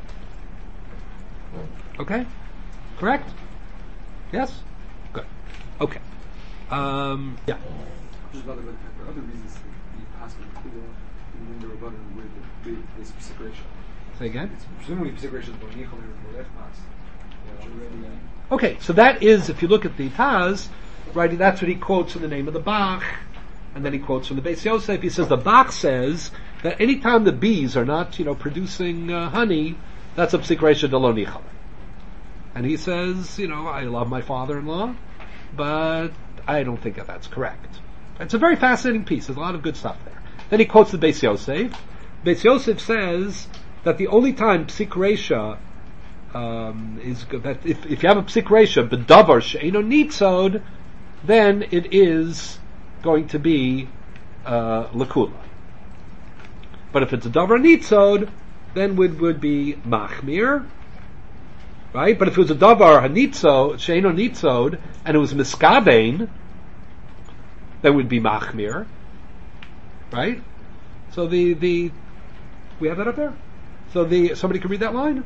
Okay? Correct? Yes? Good. Okay. Um, yeah. Just about the for other reasons, the possible cool in the Rabbanan with the with this psikresha. Say again? It's presumably psikresha is bonichal or lefmas. Okay, so that is, if you look at the Taz, right, that's what he quotes in the name of the Bach, and then he quotes from the Beis Yosef. He says the Bach says that anytime the bees are not, you know, producing uh, honey, that's a psikresha de lo nichal. And he says, you know, I love my father-in-law, but I don't think that that's correct. It's a very fascinating piece. There's a lot of good stuff there. Then he quotes the Beis Yosef. Beis Yosef says that the only time psikresha um, is good, that if, if you have a psik reisha, b'davar she'eno nitzod, then it is going to be uh, lakula. But if it's a davar nitzod, then would would be machmir, right? But if it was a davar hanitzod, she'eno nitzod, and it was miskabein, then would be machmir, right? So the the we have that up there. So the somebody can read that line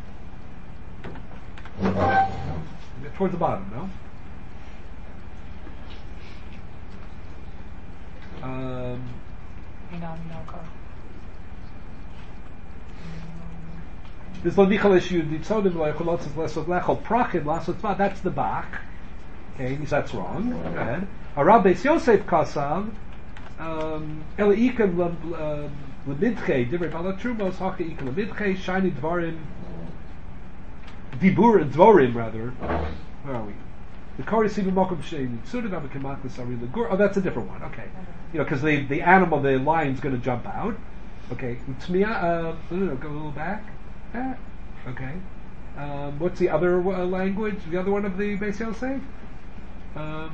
towards the bottom, no? Um, This ladichal issue ditzodim loyacholotzes lesot lechol prachid lasot tzva. That's the Bach. Okay, that's wrong. Go ahead. Arab Beis Yosef Kasav Eliikim lebidchei divrei balat trumos hacha ikim lebidchei shiny dvarim dibur dvorim rather. Where are we? The Kari Siva Mokum Shein Tzudim Abakimaklis Ari Legur. Oh, that's a different one. Okay, you know, because the the animal, the lion's going to jump out. Okay, Utmiya. Uh, no, no, no, go a little back. Ah, okay. Um, what's the other uh, language? The other one of the Beis Yosef? Um,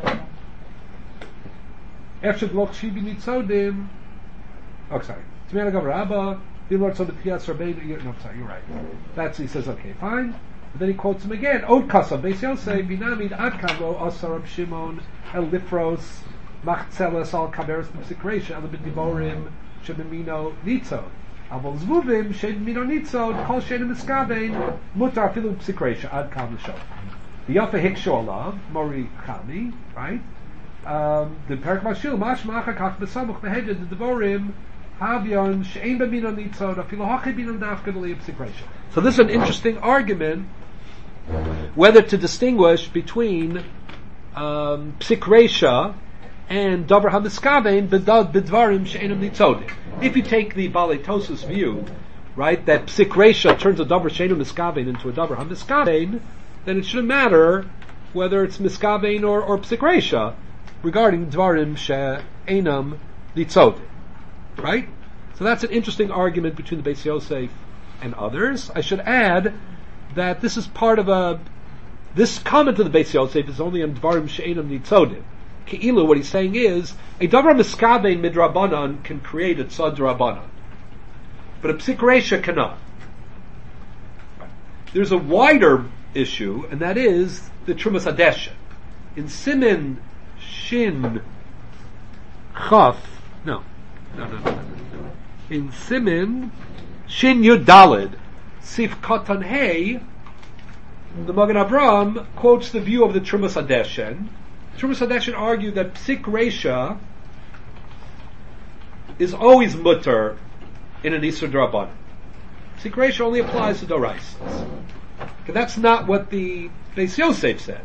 Efshad Loch Shibi Nitzodim. Oh, sorry. Tmiya Gav Rabba. No, sorry, you're right. That's he says. Okay, fine. But then he quotes him again. Od Kasav Beis Yosef Binamid Ad Kamo Asar Rab Shimon El Lifros Machzeles Al Kaberes B'Sikreisha El B'Diborim Shemimino Nitzod Avol Zvuvim Shemimino Nitzod Kol Shenim Miskabein Mutar Filu B'Sikreisha Ad Kam L'Shol. The Yafa Hikshola Mori Chami, right? Um, the Perak Mashil Mash Macha Kach B'Samuch Beheded the Diborim Havyon Shein B'Mino Nitzod Afilu Hachi B'Mino Dafka L'Li B'Sikreisha. So this is an interesting argument whether to distinguish between um, psik reisha and davar hamiskavein b'dvarim she'enam nitzodim. If you take the Balei Tosfos view, right, that psik reisha turns a davar she'enam miskavein into a davar hamiskavein, then it shouldn't matter whether it's miskavein or, or psik reisha regarding dvarim she'enam nitzodim, right? So that's an interesting argument between the Beis Yosef and others. I should add that this is part of a, this comment of the Beis Yosef is only on Dvarim She'enam Nitzodim. Ke'ilu, what he's saying is, a Davar Miskabein Midrabanan can create a Tzad Rabbanan, but a Psik Reisha cannot. There's a wider issue, and that is the Trumas Hadeshen. In Simin Shin Chaf, no, no, no, no, no, no. In Simin Shin Yud Daled, Sif Katan Hey, the Magen Avraham quotes the view of the Trumas Hadeshen. Trumas Hadeshen argue that Psik Reisha is always mutter in an Isur D'Rabbanan. Psik Reisha only applies to Doraisas. Okay, that's not what the Beis Yosef said.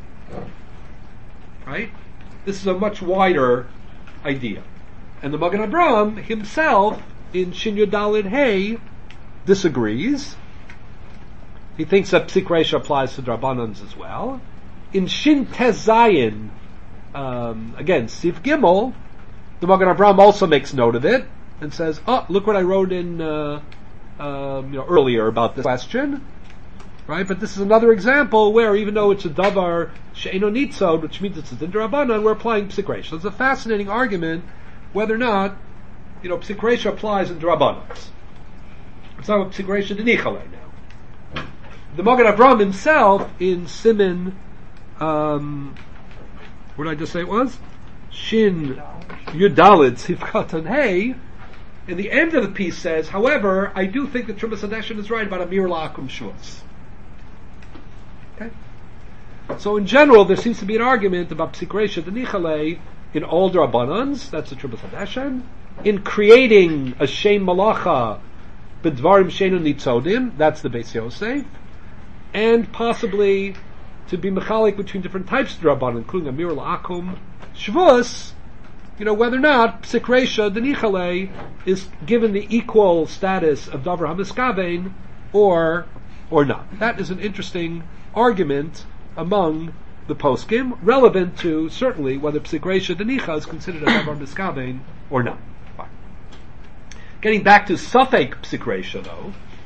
Right? This is a much wider idea. And the Magen Avraham himself, in Shin Yud Daled Hey, disagrees. He thinks that Psik Reisha applies to Drabanans as well. In Shin Tez Zayin, um, again, Sif Gimel, the Magen Avraham also makes note of it and says, "Oh, look what I wrote in uh, um, you know, earlier about this question." Right, but this is another example where even though it's a davar she'eno nitzod, which means it's a Drabanan, we're applying Psik Reisha. It's a fascinating argument whether or not, you know, Psik Reisha applies in Drabanans. It's not what Psik Reisha D'Nichale now. The Magen Avraham himself in Simin, um, what did I just say it was? Shin Yudalid Sifkat and Hey. In the end of the piece says, however, I do think that Trumas Hadeshen is right about Amir La'akum Shus. Okay. So in general, there seems to be an argument about Psik Reisha D'Nichale in all Drabanans. That's the Trumas Hadeshen. In creating a Shem Malacha B'dvarim She'enu Nitzodim, that's the Beis Yosef, and possibly to be mechalik between different types of Drabanan, including Amir La'akum Shvus, you know, whether or not Psik Reisha D'Nichale is given the equal status of Davar HaMiskavein or or not. That is an interesting argument among the poskim, relevant to certainly whether Psik Reisha D'Nichale is considered a Davar HaMiskavein or not. Fine. Getting back to Safek Psik Reisha though,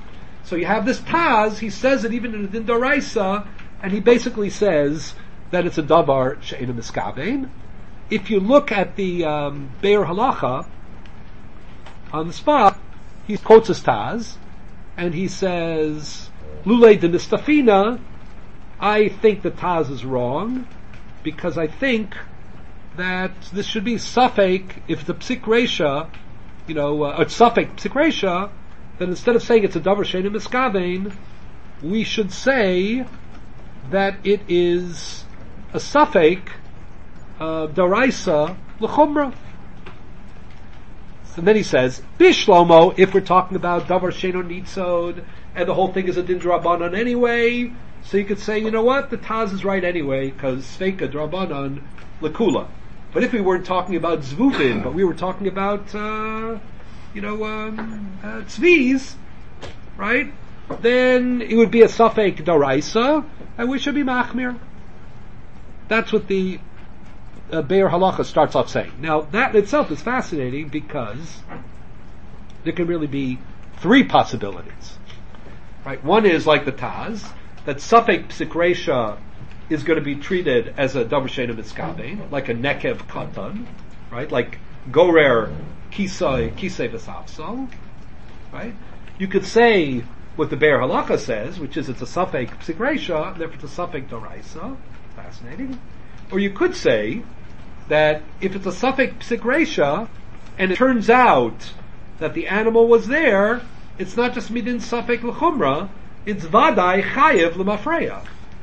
So you have this Taz, he says it even in the Din Doraisa, and he basically says that it's a davar she'ena miskavein. If you look at the um, Be'er Halacha, on the spot, he quotes his Taz, and he says, Lulei de Nistafina, I think the Taz is wrong, because I think that this should be Safek, if the Psik Resha, you know, uh, or Safek Psik Resha, then instead of saying it's a davar she'ena miskavein, we should say that it is a Safek, uh, Daraisa, L'chumra. And then he says, Bishlomo, if we're talking about davar she'eno nitzod, and the whole thing is a din drabanan anyway, so you could say, you know what, the Taz is right anyway, because Sveika drabanan L'kula. But if we weren't talking about Zvuvin, but we were talking about, uh, you know, um, uh, Tzviz, right? Then it would be a Safek Daraisa, and we should be Machmir. That's what the uh, Be'er Halacha starts off saying. Now, that in itself is fascinating because there can really be three possibilities. Right? One is like the Taz, that Safek Psik Resha is going to be treated as a davar she'ena miskavein, like a nekev katan, right? Like gorer kisei kisei v'safsal, right? You could say what the Be'er Halacha says, which is it's a Safek Psik Resha, and therefore it's a Safek Doraisa. Fascinating. Or you could say that if it's a Safek Psik Resha, and it turns out that the animal was there, it's not just midin Safek L'chumra, it's Vadai Chayev L'mafreya.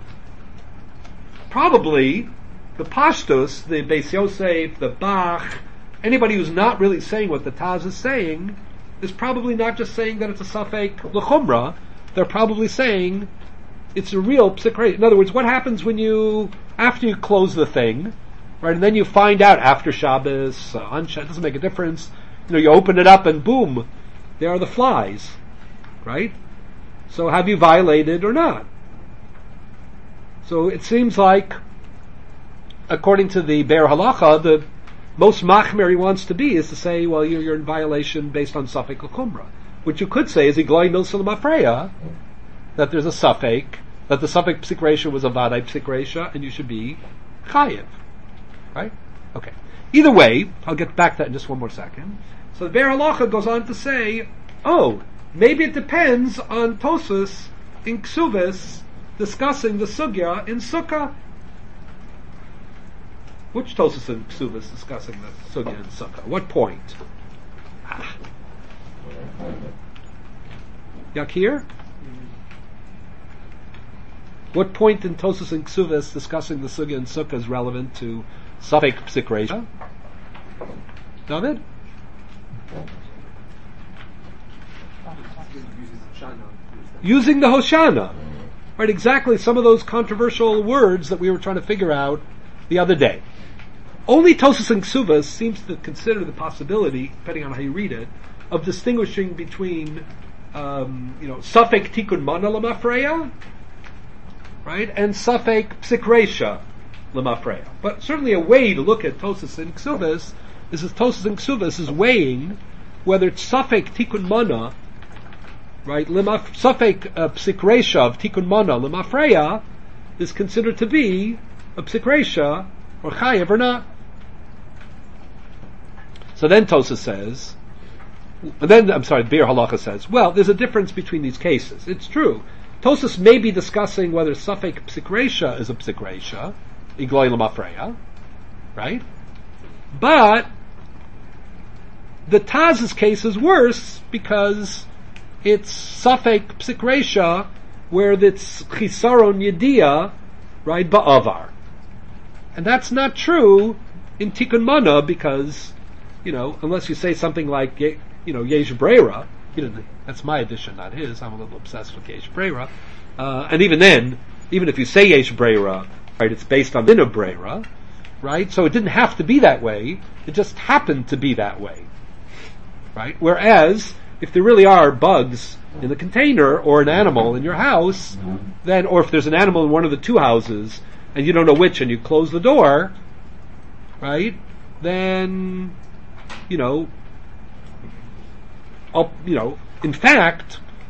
Probably the Pashtus, the Beis Yosef, the Bach, anybody who's not really saying what the Taz is saying, is probably not just saying that it's a Safek L'chumra, they're probably saying it's a real Psik Resha. In other words, what happens when you, after you close the thing, right, and then you find out after Shabbos, uh, on Shabbos, it doesn't make a difference, you know, you open it up and boom, there are the flies, right? So have you violated or not? So it seems like, according to the Be'er Halacha, the most machmir he wants to be is to say, well, you're, you're in violation based on Safek L'chumra. What you could say is, Igloi Milsa L'mafreya, that there's a Safek, that the Safek Psik Resha was a Vadai Psik Resha, and you should be Chayiv. Right? Okay. Either way, I'll get back to that in just one more second. So the Be'er Halacha goes on to say, oh, maybe it depends on Tosfos in Ksuvis discussing the Sugya in Sukkah. Which Tosfos in Ksuvis discussing the Sugya in Sukkah? What point? Ah. Yakir? What point in Tosfos in Ksuvis discussing the Sugya in Sukkah is relevant to Safek Psik Resha? David? Using the Hoshana. Right, exactly some of those controversial words that we were trying to figure out the other day. Only Tosfos in Ksuvas seems to consider the possibility, depending on how you read it, of distinguishing between, um, you know, Safek Tikkun Mana L'mafreya, right, and Safek Psik Resha L'mafreya. But certainly a way to look at Tosfos in Ksuvas is that Tosfos in Ksuvas is weighing whether it's Safek Tikkun Mana, right, L'maf, Safek uh, Psik Resha of Tikkun Mana L'mafreya is considered to be a Psik Resha or Chayev or not. So then Tosfos says, and then, I'm sorry, Be'er Halacha says, well, there's a difference between these cases. It's true. Tosfos may be discussing whether Safek Psik Resha is a Psik Resha, Igloi L'mafreya, right? But the Taz's case is worse because it's Safek Psik Resha where it's Chisaron Yediyah, right, Ba'avar. And that's not true in Tikkun Mana because, you know, unless you say something like, you know, Yesh Breira, you know, that's my addition, not his. I'm a little obsessed with Yesh Breira. Uh, and even then, even if you say Yesh Breira, right, it's based on Din of Breira, right? So it didn't have to be that way. It just happened to be that way, right? Whereas, if there really are bugs in the container or an animal in your house, then, or if there's an animal in one of the two houses and you don't know which and you close the door, right, then, you know, I'll, you know, in fact,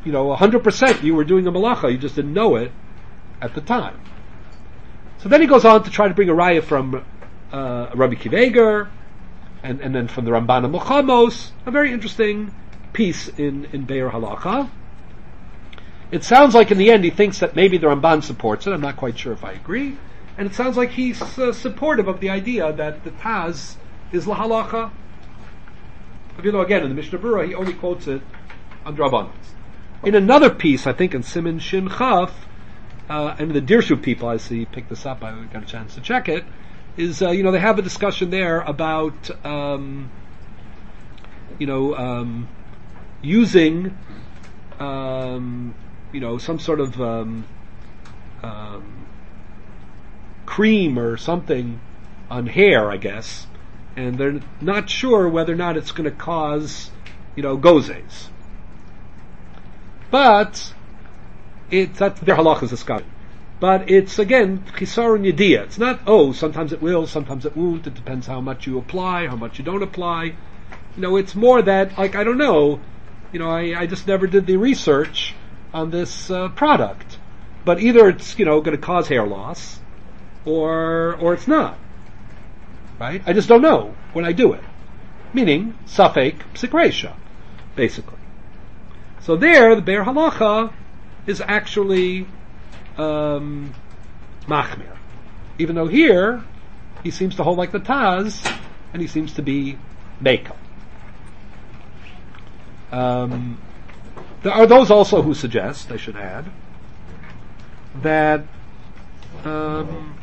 you know, one hundred percent you were doing a malacha, you just didn't know it at the time. So then he goes on to try to bring a raya from uh, Rabbi Akiva Eiger, and, and then from the Ramban and Milchamos, a very interesting piece in, in Be'er Halacha. It sounds like in the end he thinks that maybe the Ramban supports it. I'm not quite sure if I agree. And it sounds like he's uh, supportive of the idea that the Taz is lahalacha. Even though again in the Mishnah Berurah he only quotes it on Drabanan. In another piece, I think in Siman Shin Chaf, uh, and the Dirshu people, I see, picked this up, I got a chance to check it, is, uh, you know, they have a discussion there about, um, you know, um, using, um, you know, some sort of, um, um, cream or something on hair, I guess, and they're not sure whether or not it's going to cause, you know, gozes. But it's that their halachas is discussed. But it's again chisarun yediyah. It's not oh sometimes it will, sometimes it won't. It depends how much you apply, how much you don't apply. You know, it's more that like I don't know. You know, I, I just never did the research on this uh, product. But either it's you know going to cause hair loss, or or it's not. Right? I just don't know when I do it. Meaning safek psik reisha, basically. So there, the Be'er Halacha is actually um, machmir. Even though here, he seems to hold like the Taz, and he seems to be mekel. Um, there are those also who suggest, I should add, that um,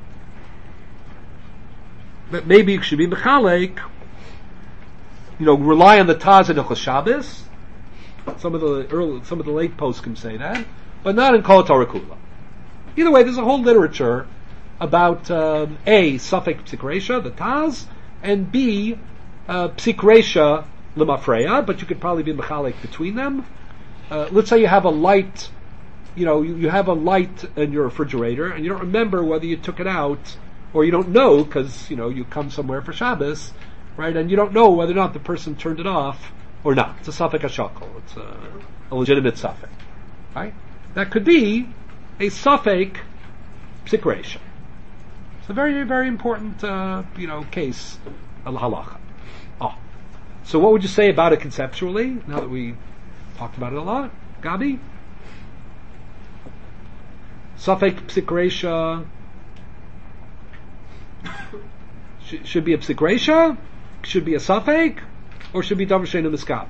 that maybe you should be mechalek, you know, rely on the Taz in Hilchos Shabbos. Some of the early, some of the late posts can say that, but not in Kol Torah Kula. Either way, there's a whole literature about um, A, Safek Psik Reisha, the Taz, and B, uh, Psik Reisha L'mafreya, but you could probably be mechalik between them. Uh, let's say you have a light, you know, you, you have a light in your refrigerator, and you don't remember whether you took it out, or you don't know, because, you know, you come somewhere for Shabbos, right, and you don't know whether or not the person turned it off, or not. It's a Safek HaShakol. It's a, a legitimate Safek. Right? That could be a Safek Psik Reisha. It's a very, very important, uh, you know, case, al-halacha. Oh. So what would you say about it conceptually, now that we talked about it a lot? Gabi? Safek Psik Reisha sh- should be a Psik Reisha? Should be a Safek? Or should be davar she'eino miskaven?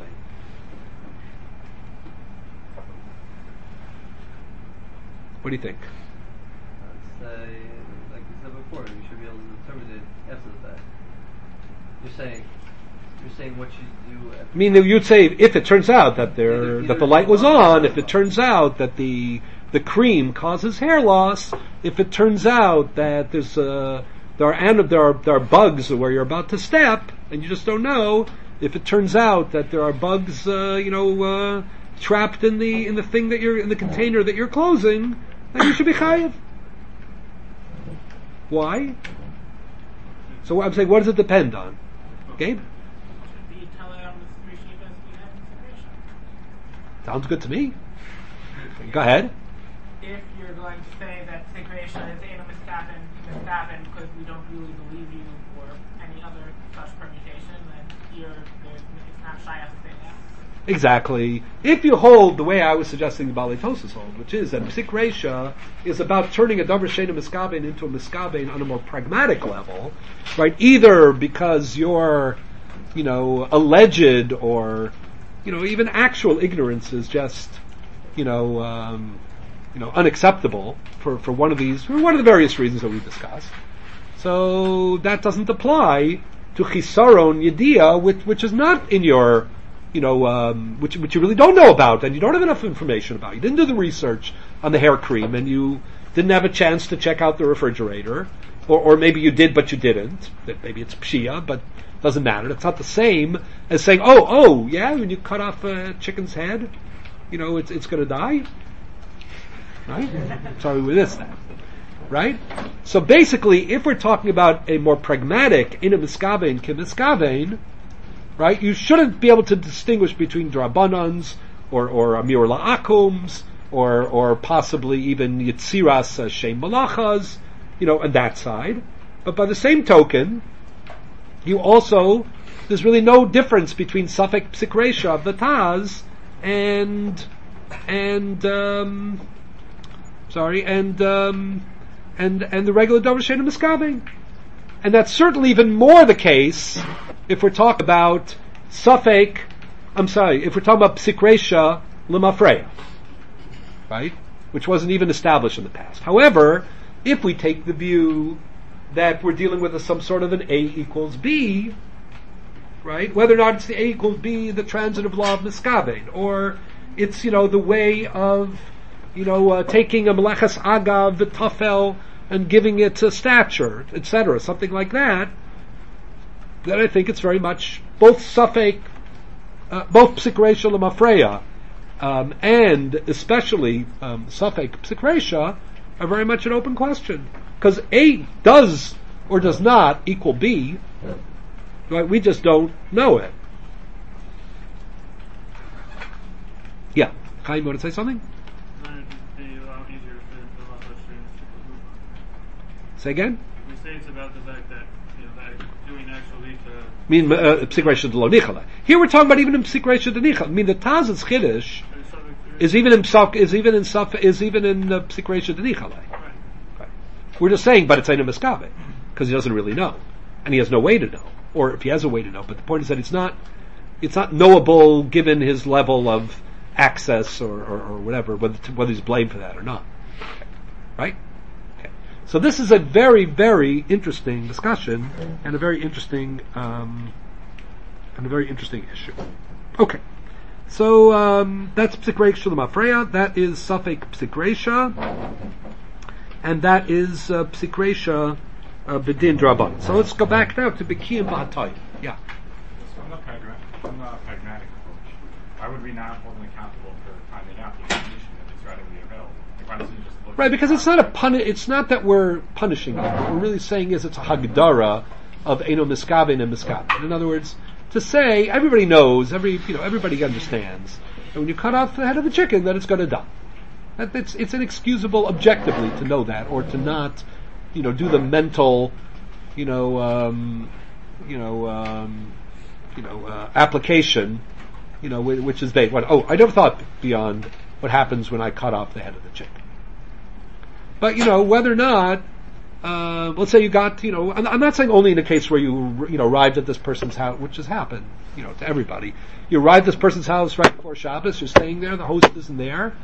What do you think? I'd say, like you said before, you should be able to determine it after the fact. You're saying, you're saying what you do. After I mean, you'd say if it turns out that there either, that the light was on, if it turns out that the the cream causes hair loss, if it turns out that there's uh, there are there are there are bugs where you're about to step and you just don't know. If it turns out that there are bugs, uh, you know, uh, trapped in the in the thing that you're in the container that you're closing, then you should be chayiv. Why? So I'm saying, what does it depend on? Gabe? Sounds good to me. Go ahead. If you're going to say that Sikration is Eino Miskaven, Miskaven, because we don't really believe you or any other such permutation, then you're, it's not shy to say that. Exactly. If you hold the way I was suggesting the Balei Tosas hold, which is that Psik Reisha is about turning a davar she'eino miskaven into a miskaven on a more pragmatic level, right? Either because you're, you know, alleged or, you know, even actual ignorance is just, you know, um, you know, unacceptable for, for one of these, for one of the various reasons that we've discussed. So that doesn't apply to chisaron yediyah, which which is not in your, you know, um, which which you really don't know about and you don't have enough information about. You didn't do the research on the hair cream and you didn't have a chance to check out the refrigerator, or or maybe you did but you didn't. That maybe it's pshia, but doesn't matter. It's not the same as saying, oh oh yeah, when you cut off a chicken's head, you know, it's it's going to die. Right? Sorry with this then. Right? So basically, if we're talking about a more pragmatic, in a miskavein, kim miskavein, right, you shouldn't be able to distinguish between drabanans or or Amir La'akums, or or possibly even Yitziras uh, Shem Malachas, you know, on that side. But by the same token, you also, there's really no difference between Safek Psik Reisha of the Taz and and um, sorry and um, and and the regular Dover Shein Miskavein. And that's certainly even more the case if we're talking about Safek, I'm sorry, if we're talking about Psik Reisha L'mafreya, right? Which wasn't even established in the past. However, if we take the view that we're dealing with a, some sort of an A equals B, right? Whether or not it's the A equals B, the transitive law of Miskavein, or it's, you know, the way of, you know, uh, taking a Meleches Agav, the Tafel, and giving it a stature, et cetera, something like that, then I think it's very much both Safek, uh, both Psik Reisha L'mafreya, um, and especially um, Safek Psik Reisha are very much an open question. Because A does or does not equal B, right? We just don't know it. Yeah, Chaim, you want to say something? Say again? We say it's about the fact that, you know, that doing actually to... I mean, uh, Psik Reisha D'lo Nichala. Here we're talking about even in Psik Reisha D'Nichala. I mean, the Taz's Chiddush is even in Saf, is even in Saf, is even in uh, Psik Reisha D'Nichala. Right. Right. We're just saying, but it's Ein Miskavein, because he doesn't really know, and he has no way to know, or if he has a way to know. But the point is that it's not, it's not knowable given his level of access or, or, or whatever, whether whether he's blamed for that or not. Okay. Right? So this is a very, very interesting discussion and a very interesting um, and a very interesting issue. Okay, so um, that's Psik Reisha L'mafreya. That is Safek Psik Reisha, and that is uh, Psik Reisha uh, B'din Draban. So let's go back now to B'kiyim B'hatayim. Yeah. From the pragmatic, from the pragmatic approach, why would we not hold them accountable for finding out the information if it's readily available? Like, why doesn't he just look Right, because it's not a pun. It's not that we're punishing them. What we're really saying is it's a hagdara of Eino Miskavein and Miskavein. In other words, to say everybody knows, every you know, everybody understands that when you cut off the head of the chicken, that it's going to die. That it's it's inexcusable objectively to know that, or to not, you know, do the mental, you know, um, you know, um, you know, uh, application, you know, which is vague. What? Oh, I never thought beyond what happens when I cut off the head of the chicken. But, you know, whether or not, uh, let's say you got, you know, I'm, I'm not saying only in a case where you, you know, arrived at this person's house, which has happened, you know, to everybody. You arrived at this person's house right before Shabbos, you're staying there, the host isn't there,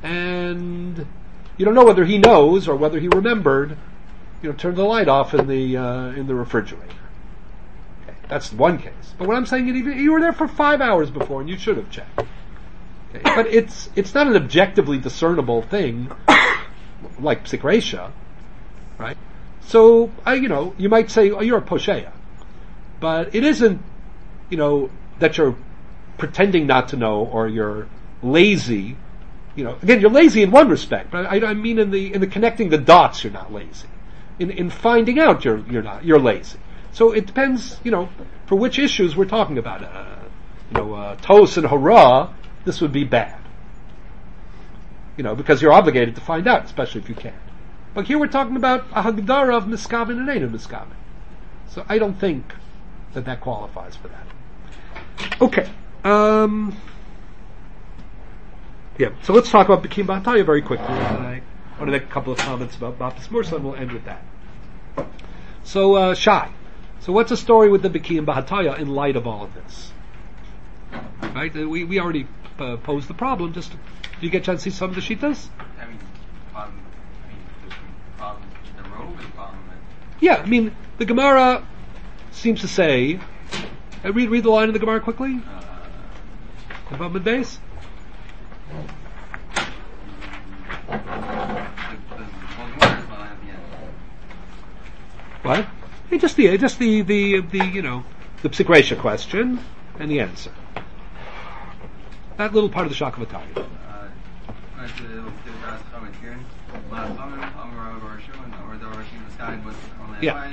and you don't know whether he knows or whether he remembered, you know, turn the light off in the, uh, in the refrigerator. Okay, that's one case. But what I'm saying is, you were there for five hours before and you should have checked. Okay, but it's, it's not an objectively discernible thing, like Psik Reisha, right? So, uh, you know, you might say, oh, you're a posheya. But it isn't, you know, that you're pretending not to know or you're lazy. You know, again, you're lazy in one respect, but I, I mean in the in the connecting the dots, you're not lazy. In in finding out, you're you're not you're lazy. So it depends, you know, for which issues we're talking about. Uh, you know, uh, Tos and Hara, this would be bad. You know, because you're obligated to find out, especially if you can't. But here we're talking about a hagdara of miskaven and ain't miskaven. So I don't think that that qualifies for that. Okay. Um, yeah, so let's talk about B'kiyim B'hatayim very quickly. And I want to make a couple of comments about Baptis Mursa, and we'll end with that. So, uh, Shai. So what's the story with the B'kiyim B'hatayim in light of all of this? Right? Uh, we, we already uh, posed the problem. Just, did you get a chance to see some of the Shitas? I mean, um, I mean, the problem, the robe is problem. Yeah, I mean, the Gemara seems to say, uh, read, read the line of the Gemara quickly. Uh, about mid-base. What? Hey, just the just the, the the you know the Psik Reisha question and the answer. That little part of the Shakavatari. Yeah.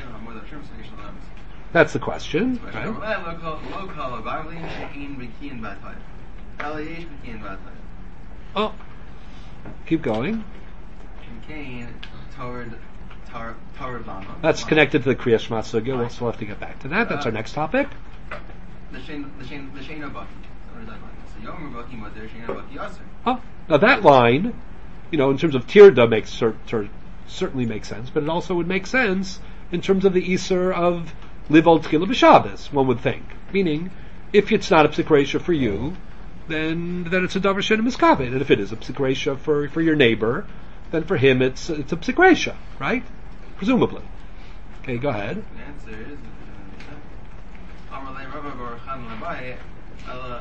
That's the question, right? Eliyash became Vataya. Oh, keep going. Cain toward toward Lama. That's connected to the Kriya Shema Sugya. We'll still have to get back to that. That's our next topic. The Shein the Shein the Shein Baki. What is that line? So Yomer Baki Mother Shein Baki Aser. Oh, now that line, you know, in terms of Tirda, makes cer- cer- certainly makes sense, but it also would make sense in terms of the Iser of Live Old Tchila B'Shabbos, one would think. Meaning, if it's not a psikresha for you, then then it's a davar she'ena miskabed, and if it is a psikresha for for your neighbor, then for him it's it's a psikresha, right? Presumably. Okay, go ahead. The answer is Amalei Rabba Baruchan Labai Ella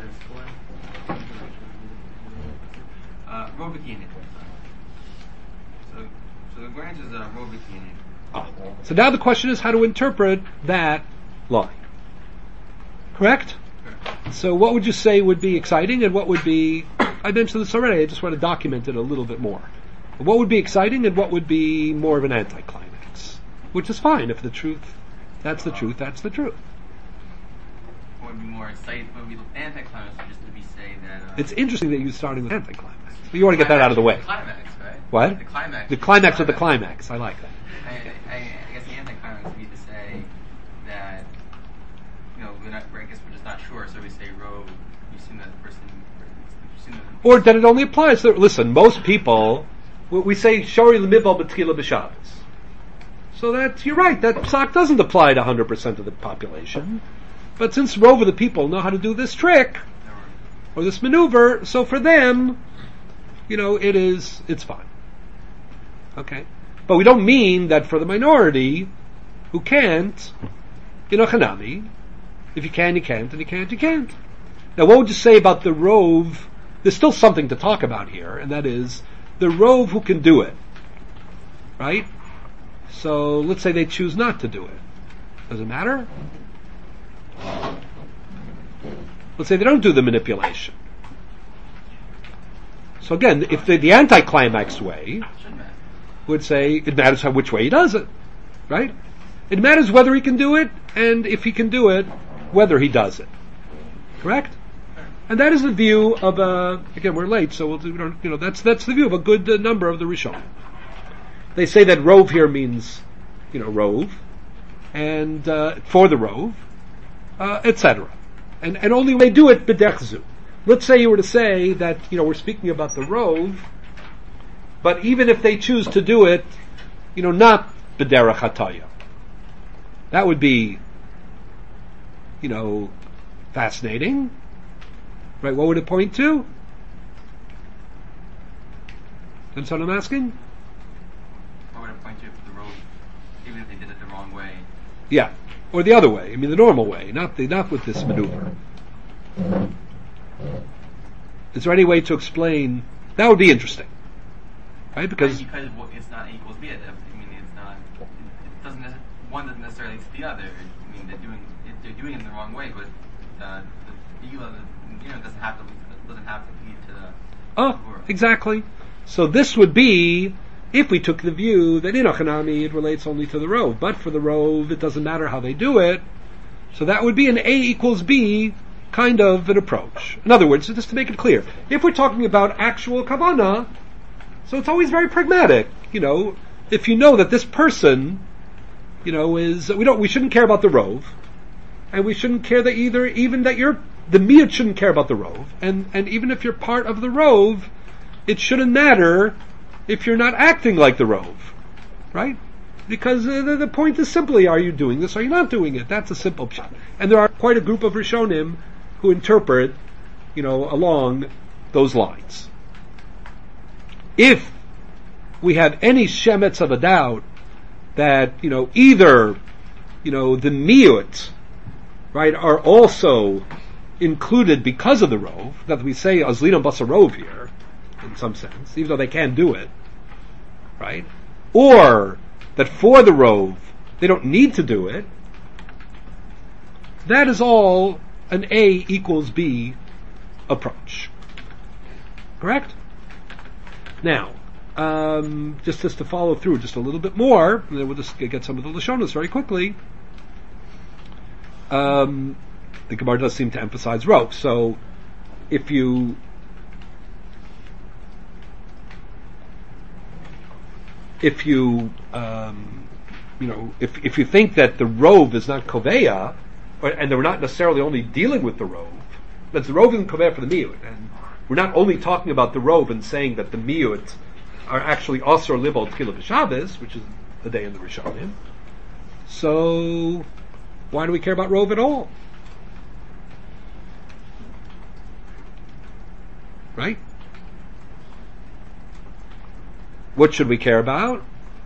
uh Robikini. So so the branch is uh Robikini. Oh. So now the question is how to interpret that line. Correct? Correct. So what would you say would be exciting and what would be, I mentioned this already, I just want to document it a little bit more. What would be exciting and what would be more of an anticlimax? Which is fine, if the truth, that's the truth, that's the truth. What would be more exciting, what would be anticlimax would just to be say that uh, It's interesting that you're starting with anticlimax. You want to get that out of the way. The climax, right? What? The climax. The climax of the climax, I like that. I, I, I guess the anticlimax would be to say that, you know, we're not, I guess we're just not sure, so we say Rove, you assume that the person, you assume that the Or that it only applies to, listen, most people, we say, Shori l'mival b'tchila b'Shabbos. So that, you're right, that psak doesn't apply to one hundred percent of the population. But since Rove of the people know how to do this trick, or this maneuver, so for them, you know, it is, it's fine. Okay? But we don't mean that for the minority who can't, you know, Hanami, if you can, you can't, and you can't, you can't. Now, what would you say about the Rove? There's still something to talk about here, and that is the Rove who can do it. Right? So, let's say they choose not to do it. Does it matter? Let's say they don't do the manipulation. So again, if the, the anticlimax way would say it matters how which way he does it, right? It matters whether he can do it, and if he can do it, whether he does it. Correct? And that is the view of a. Again, we're late, so we'll do, we don't, you know that's that's the view of a good uh, number of the Rishonim. They say that Rove here means, you know, Rove, and uh, for the Rove, uh, et cetera. And and only when they do it b'dechzu. Let's say you were to say that, you know, we're speaking about the Rove, but even if they choose to do it, you know, not b'derech hataya, that would be, you know, fascinating, right? What would it point to? That's what I'm asking. What would it point to for the Rove, even if they did it the wrong way? Yeah, or the other way. I mean, the normal way, not the not with this maneuver. Is there any way to explain? That would be interesting, right? Because because it's not A equals B. I mean, it's not. It doesn't. One doesn't necessarily lead to the other. I mean, they're doing they're doing it in the wrong way, but uh, the you know doesn't have to doesn't have to lead to the. Oh, exactly. So this would be if we took the view that in Achanami it relates only to the Rove, but for the Rove it doesn't matter how they do it. So that would be an A equals B kind of an approach. In other words, just to make it clear, if we're talking about actual kavanah, so it's always very pragmatic. You know, if you know that this person, you know, is we don't we shouldn't care about the Rove, and we shouldn't care that either even that you're the miyut shouldn't care about the Rove, and and even if you're part of the Rove, it shouldn't matter if you're not acting like the Rove, right? Because uh, the, the point is simply, are you doing this? Or are you not doing it? That's a simple pshat. And there are quite a group of Rishonim who interpret, you know, along those lines. If we have any shemetz of a doubt that, you know, either, you know, the miyut, right, are also included because of the Rove, that we say azlinam basa Rove here, in some sense, even though they can't do it, right? Or that for the Rove, they don't need to do it, that is all an A equals B approach. Correct? Now, um, just, just to follow through just a little bit more, and then we'll just get some of the Lashonos very quickly. Um, the Gemara does seem to emphasize Rove. So, if you if you um, you know if if you think that the rove is not koveya, or, and we're not necessarily only dealing with the rove, but the rove isn't koveya for the miut, and we're not only talking about the rove and saying that the miut are actually asur libol tchila b'Shabbos, which is the day in the Rishonim. So why do we care about rove at all? Right? What should we care about?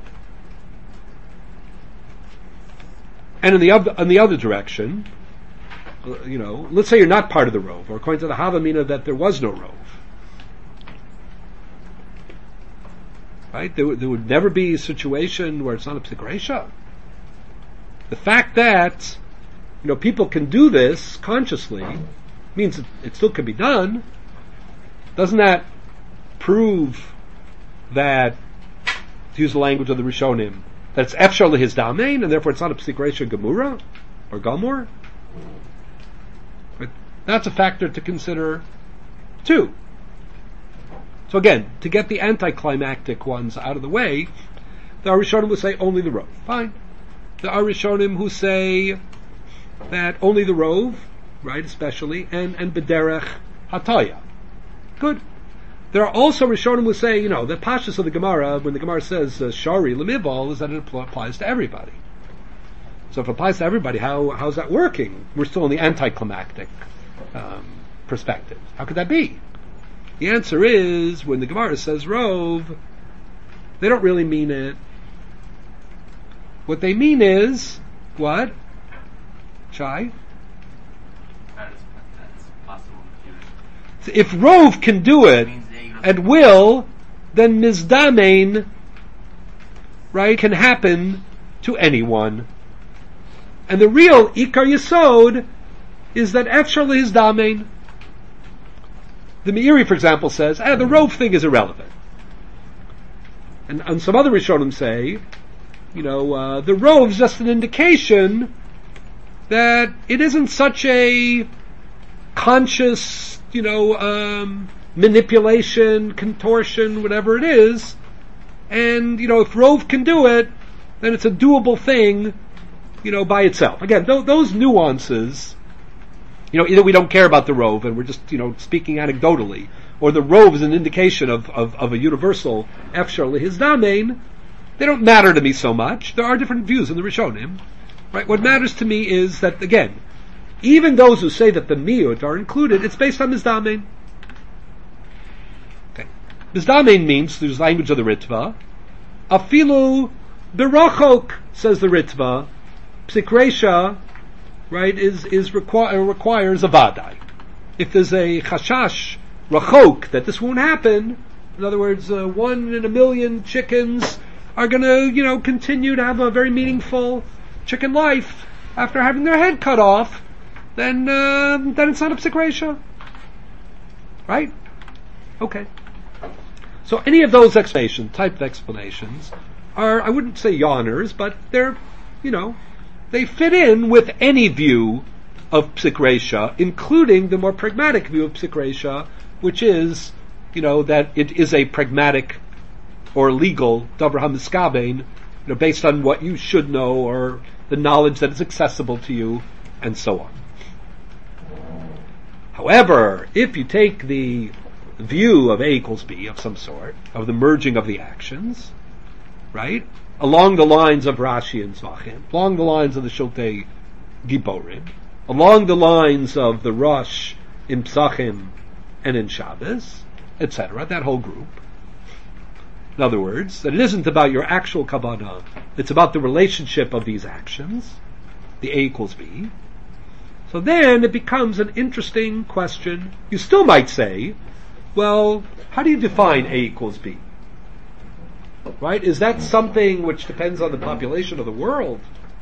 And in the other, in the other direction, uh, you know, let's say you're not part of the rove, or according to the Havamina that there was no rove. Right? There, w- there would never be a situation where it's not a psik reisha. The fact that, you know, people can do this consciously means it, it still can be done. Doesn't that prove that, to use the language of the Rishonim, that it's efshar lehis damein, and therefore it's not a psik reisha gemura or gamur? Right? That's a factor to consider too. So again, to get the anticlimactic ones out of the way, the Arishonim will say only the rove. Fine. The Arishonim who say that only the rove, right, especially, and, and bederech hataya. Good. There are also Rishonim who say, you know, the pashas of the Gemara, when the Gemara says uh, shari lemibal, is that it applies to everybody. So if it applies to everybody, how how's that working? We're still in the anticlimactic um, perspective. How could that be? The answer is, when the Gemara says rove, they don't really mean it. What they mean is, what? Shai? That is, that's possible. If rove can do it, and will, then mizdamein, right, can happen to anyone. And the real ikar yesod is that efshar lehizdamein. The Meiri, for example, says, ah, the rove thing is irrelevant. And, and some other Rishonim say, you know, uh, the rove's just an indication that it isn't such a conscious, you know, um, manipulation, contortion, whatever it is. And, you know, if rove can do it, then it's a doable thing, you know, by itself. Again, th- those nuances, you know, either we don't care about the rove and we're just, you know, speaking anecdotally, or the rove is an indication of, of, of a universal efshar lehizdamein, they don't matter to me so much. There are different views in the Rishonim. Right? What matters to me is that, again, even those who say that the miut are included, it's based on mizdamein. Okay. Mizdamein means, through the language of the Ritva, afilu berachok, says the Ritva, psik reisha, right, is, is requ- requires a vadai. If there's a chashash, rachok, that this won't happen, in other words, uh, one in a million chickens are gonna, you know, continue to have a very meaningful chicken life after having their head cut off, then, uh, then it's not a psik reisha. Right? Okay. So any of those explanation, type of explanations are, I wouldn't say yawners, but they're, you know, they fit in with any view of psik reisha, including the more pragmatic view of psik reisha, which is, you know, that it is a pragmatic or legal davar hamiskabein, you know, based on what you should know or the knowledge that is accessible to you, and so on. However, if you take the view of A equals B of some sort, of the merging of the actions, right, along the lines of Rashi and Zvachim, along the lines of the Shiltei Giborim, along the lines of the Rosh in Psachim and in Shabbos, et cetera, that whole group. In other words, that it isn't about your actual kavanah, it's about the relationship of these actions, the A equals B. So then it becomes an interesting question. You still might say, well, how do you define A equals B? Right? Is that something which depends on the population of the world?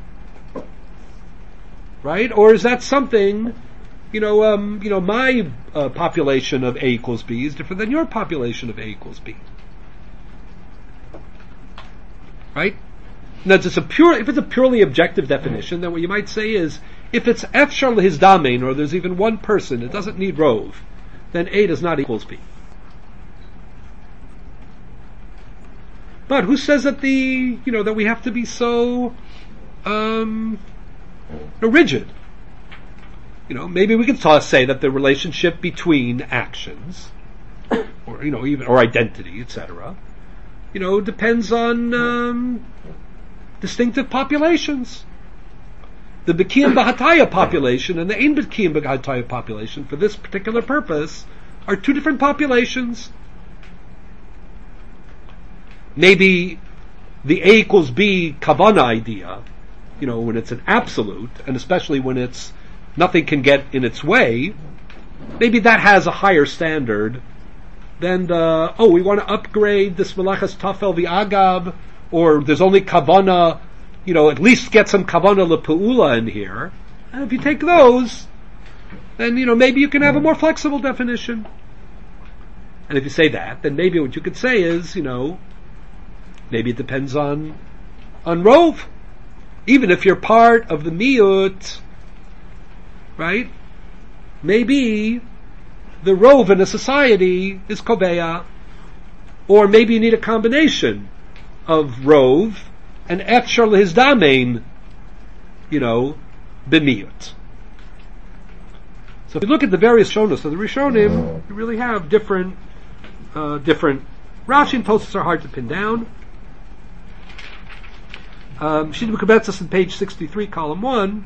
Right? Or is that something, you know, um, you know, my uh, population of A equals B is different than your population of A equals B? Right? Now, it's a pure, if it's a purely objective definition, then what you might say is, if it's efshar lehizdamein, or there's even one person, it doesn't need rove, then A does not equals B. But who says that the, you know, that we have to be so um, rigid? You know, maybe we can t- say that the relationship between actions, or you know, even or identity, et cetera, you know, depends on um, distinctive populations. The B'kiyim B'hataya population and the Ein B'kiyim B'hataya population, for this particular purpose, are two different populations. Maybe the A equals B kavana idea, you know, when it's an absolute, and especially when it's nothing can get in its way, maybe that has a higher standard than the, oh, we want to upgrade this melachas tafel v'agab, or there's only kavana, you know, at least get some kavana lepu'ula in here. And if you take those, then, you know, maybe you can have a more flexible definition. And if you say that, then maybe what you could say is, you know, maybe it depends on on rov. Even if you're part of the miyut, right? Maybe the rov in a society is kobeya, or maybe you need a combination of rov and efshar lehizdamein, you know, b'miyut. So if you look at the various shonos of the Rishonim, you really have different, uh, different. Rashi and Tosfos are hard to pin down. Um, Shita B'Kabetzes on page sixty-three, column one,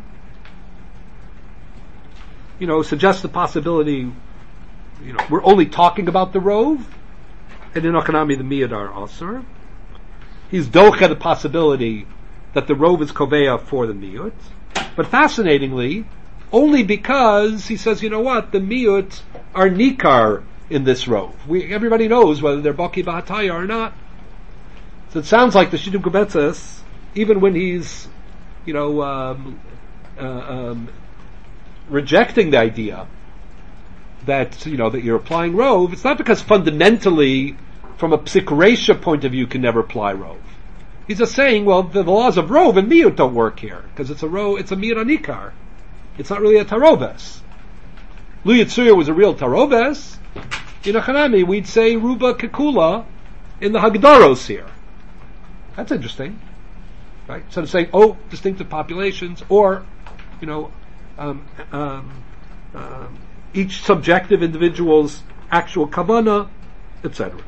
you know, suggests the possibility, you know, we're only talking about the rov, and in Ochanami the miyad are asur. He's docha the possibility that the rov is koveya for the miyut, but fascinatingly, only because he says, you know what, the miyut are nikar in this rov. We, everybody knows whether they're baki b'hataya or not. So it sounds like the Shita B'Kabetzes, even when he's, you know, um, uh, um, rejecting the idea that, you know, that you're applying rov, it's not because fundamentally, from a psik point of view, can never apply rov. He's just saying, well, the, the laws of rov and miyut don't work here, because it's a rov, it's a miyut anikar. It's not really a taroves. Lu Yitzuya was a real taroves. In Achanami, we'd say ruba kekula in the Hagdaros here. That's interesting. Right? So to say, oh, distinctive populations, or, you know, um, um, um, each subjective individual's actual kavana, et cetera.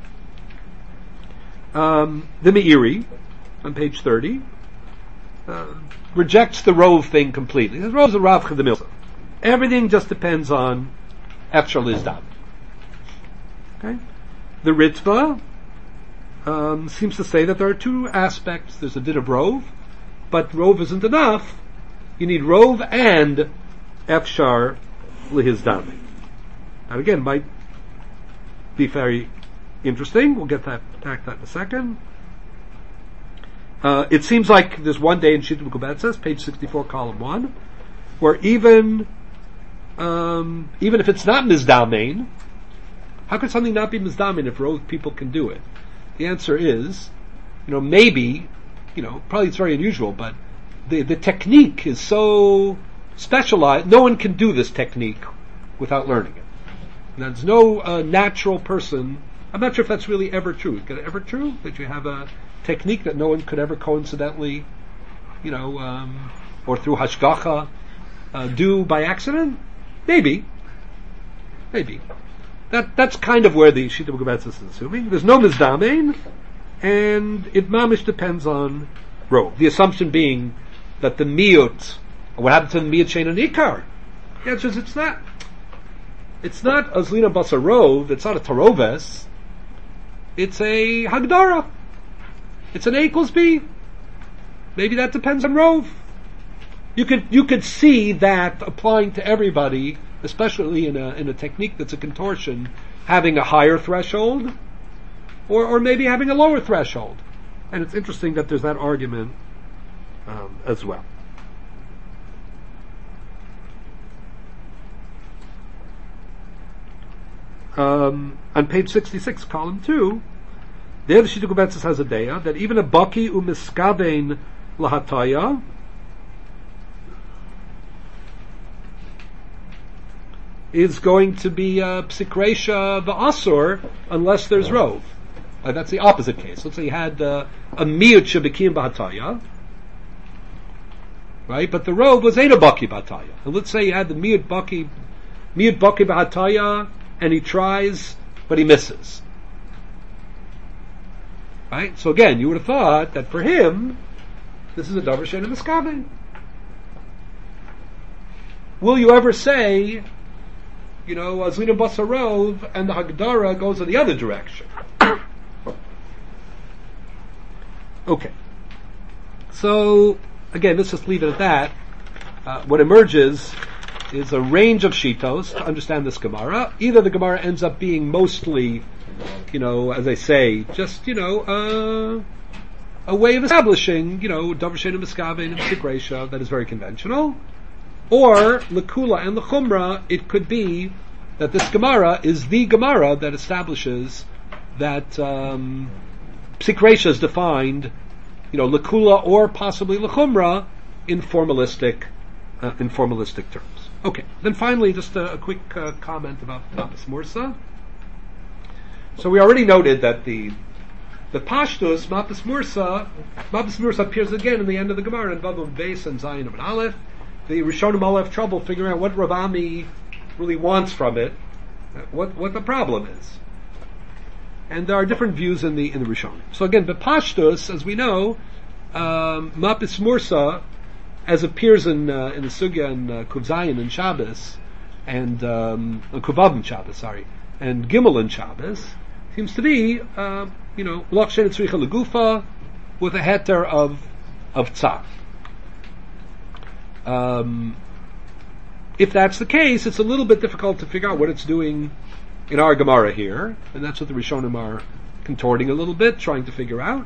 Um, the Meiri, on page thirty, uh, rejects the rov thing completely. The rov is a rav chedemilsa. Everything just depends on efshar lizdam. Okay? The Ritva Um, seems to say that there are two aspects. There's a din of rov, but rov isn't enough. You need rov and efshar lihizdami. That again might be very interesting. We'll get that back that in a second. Uh, it seems like there's one day in Shita B'Kabetzes, page sixty-four, column one, where even um, even if it's not mizdamein, how could something not be mizdamein if rov people can do it? The answer is, you know, maybe, you know, probably it's very unusual, but the the technique is so specialized, no one can do this technique without learning it. And there's no uh, natural person, I'm not sure if that's really ever true. Is it ever true that you have a technique that no one could ever coincidentally, you know, um, or through hashgacha, uh, do by accident? Maybe. Maybe. That that's kind of where the Shita B'Kabetzes is assuming. There's no mizdamein, and it mamish depends on rov. The assumption being that the miyut, what happened to the miyut shein and ikar? The answer is it's not. It's not a zlina basa rov. It's not a taroves. It's a hagdara. It's an A equals B. Maybe that depends on rov. You could you could see that applying to everybody, especially in a in a technique that's a contortion, having a higher threshold, or or maybe having a lower threshold. And it's interesting that there's that argument um, as well. Um, on page sixty-six, column two, there the Shita B'Kabetzes has a deya that even a baki u'miskabein lahataya, is going to be uh, psikresha v'asur unless there's rov. Uh, that's the opposite case. Let's say you had uh, a miyut shebekim b'hataya, right? But the rov was ena baki b'hataya. And let's say you had the miyut baki, miyut baki b'hataya, and he tries, but he misses. Right? So again, you would have thought that for him, this is a davar she'ena miskaven. Will you ever say, you know, Azlina Basarov and the Hagdara goes in the other direction? Okay. So, again, let's just leave it at that. Uh, what emerges is a range of shitos to understand this Gemara. Either the Gemara ends up being mostly, you know, as I say, just, you know, uh, a way of establishing, you know, davar she'ena miskaven and psikresha that is very conventional. Or, Lekula and Lechumra, it could be that this Gemara is the Gemara that establishes that um, Psikresha is defined, you know, Lekula or possibly Lechumra in formalistic, uh, in formalistic terms. Okay, then finally, just a, a quick uh, comment about Mapas Mursa. So we already noted that the the Pashtus, Mapas Mursa, Mapas Mursa appears again in the end of the Gemara in Vav Beis and Zayin of an Aleph. The Rishonim all have trouble figuring out what Rav Ami really wants from it, what what the problem is, and there are different views in the in the Rishonim. So again, the Pashtus, as we know, um, Mapis Mursa, as appears in uh, in the Sugya and uh, Kuv Zayin and Shabbos, and um, Kuvav and Shabbos, sorry, and Gimel and Shabbos, seems to be uh, you know L'ach she'ena tzricha legufa with a heter of of tzar. Um, if that's the case, it's a little bit difficult to figure out what it's doing in our Gemara here, and that's what the Rishonim are contorting a little bit, trying to figure out.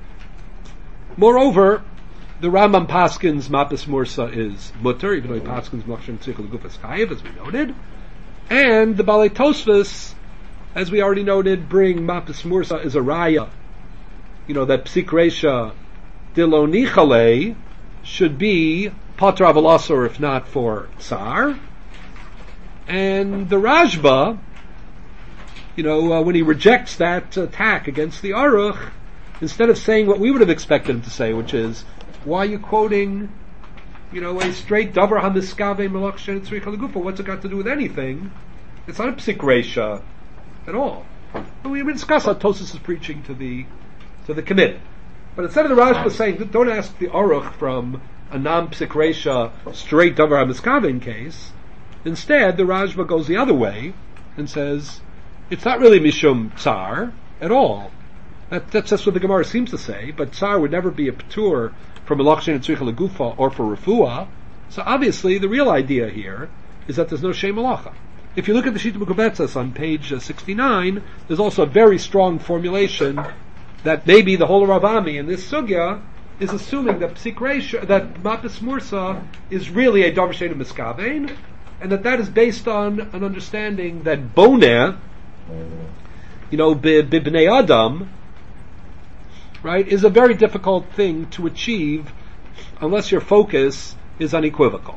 Moreover, the Rambam Paskins Mapas Mursa is mutter, even though he Paskins Machshem Tzricha L'Gufas Chayev, as we noted, and the Balei Tosfos, as we already noted, bring Mapas Mursa is a raya, you know, that Psikresha Dilonichale should be Patra Avalasor, if not for Tsar. And the Rashba, you know, uh, when he rejects that attack against the Aruch, instead of saying what we would have expected him to say, which is, why are you quoting, you know, a straight Davar HaMiskave Melach She'ena Tzricha Legufa? What's it got to do with anything? It's not a Psikresha at all. But we discuss how Tosas is preaching to the to the commit. But instead of the Rashba saying, don't ask the Aruch from a non-psikresha, straight davar hamiskaven case, instead the Rashba goes the other way and says, it's not really mishum tsar at all. That, that's just what the Gemara seems to say, but tsar would never be a patur from L'ach she'ena tzricha legufa or for refuah. So obviously the real idea here is that there's no shem malacha. If you look at the Shita Mekubetzes on page uh, sixty-nine, there's also a very strong formulation that maybe the whole Rav Ami in this sugya is assuming that Psikresha, that Mapas Mursa is really a davar she'ena miskaven, and that that is based on an understanding that Boneh, you know, b'bnei Adam, right, is a very difficult thing to achieve unless your focus is unequivocal,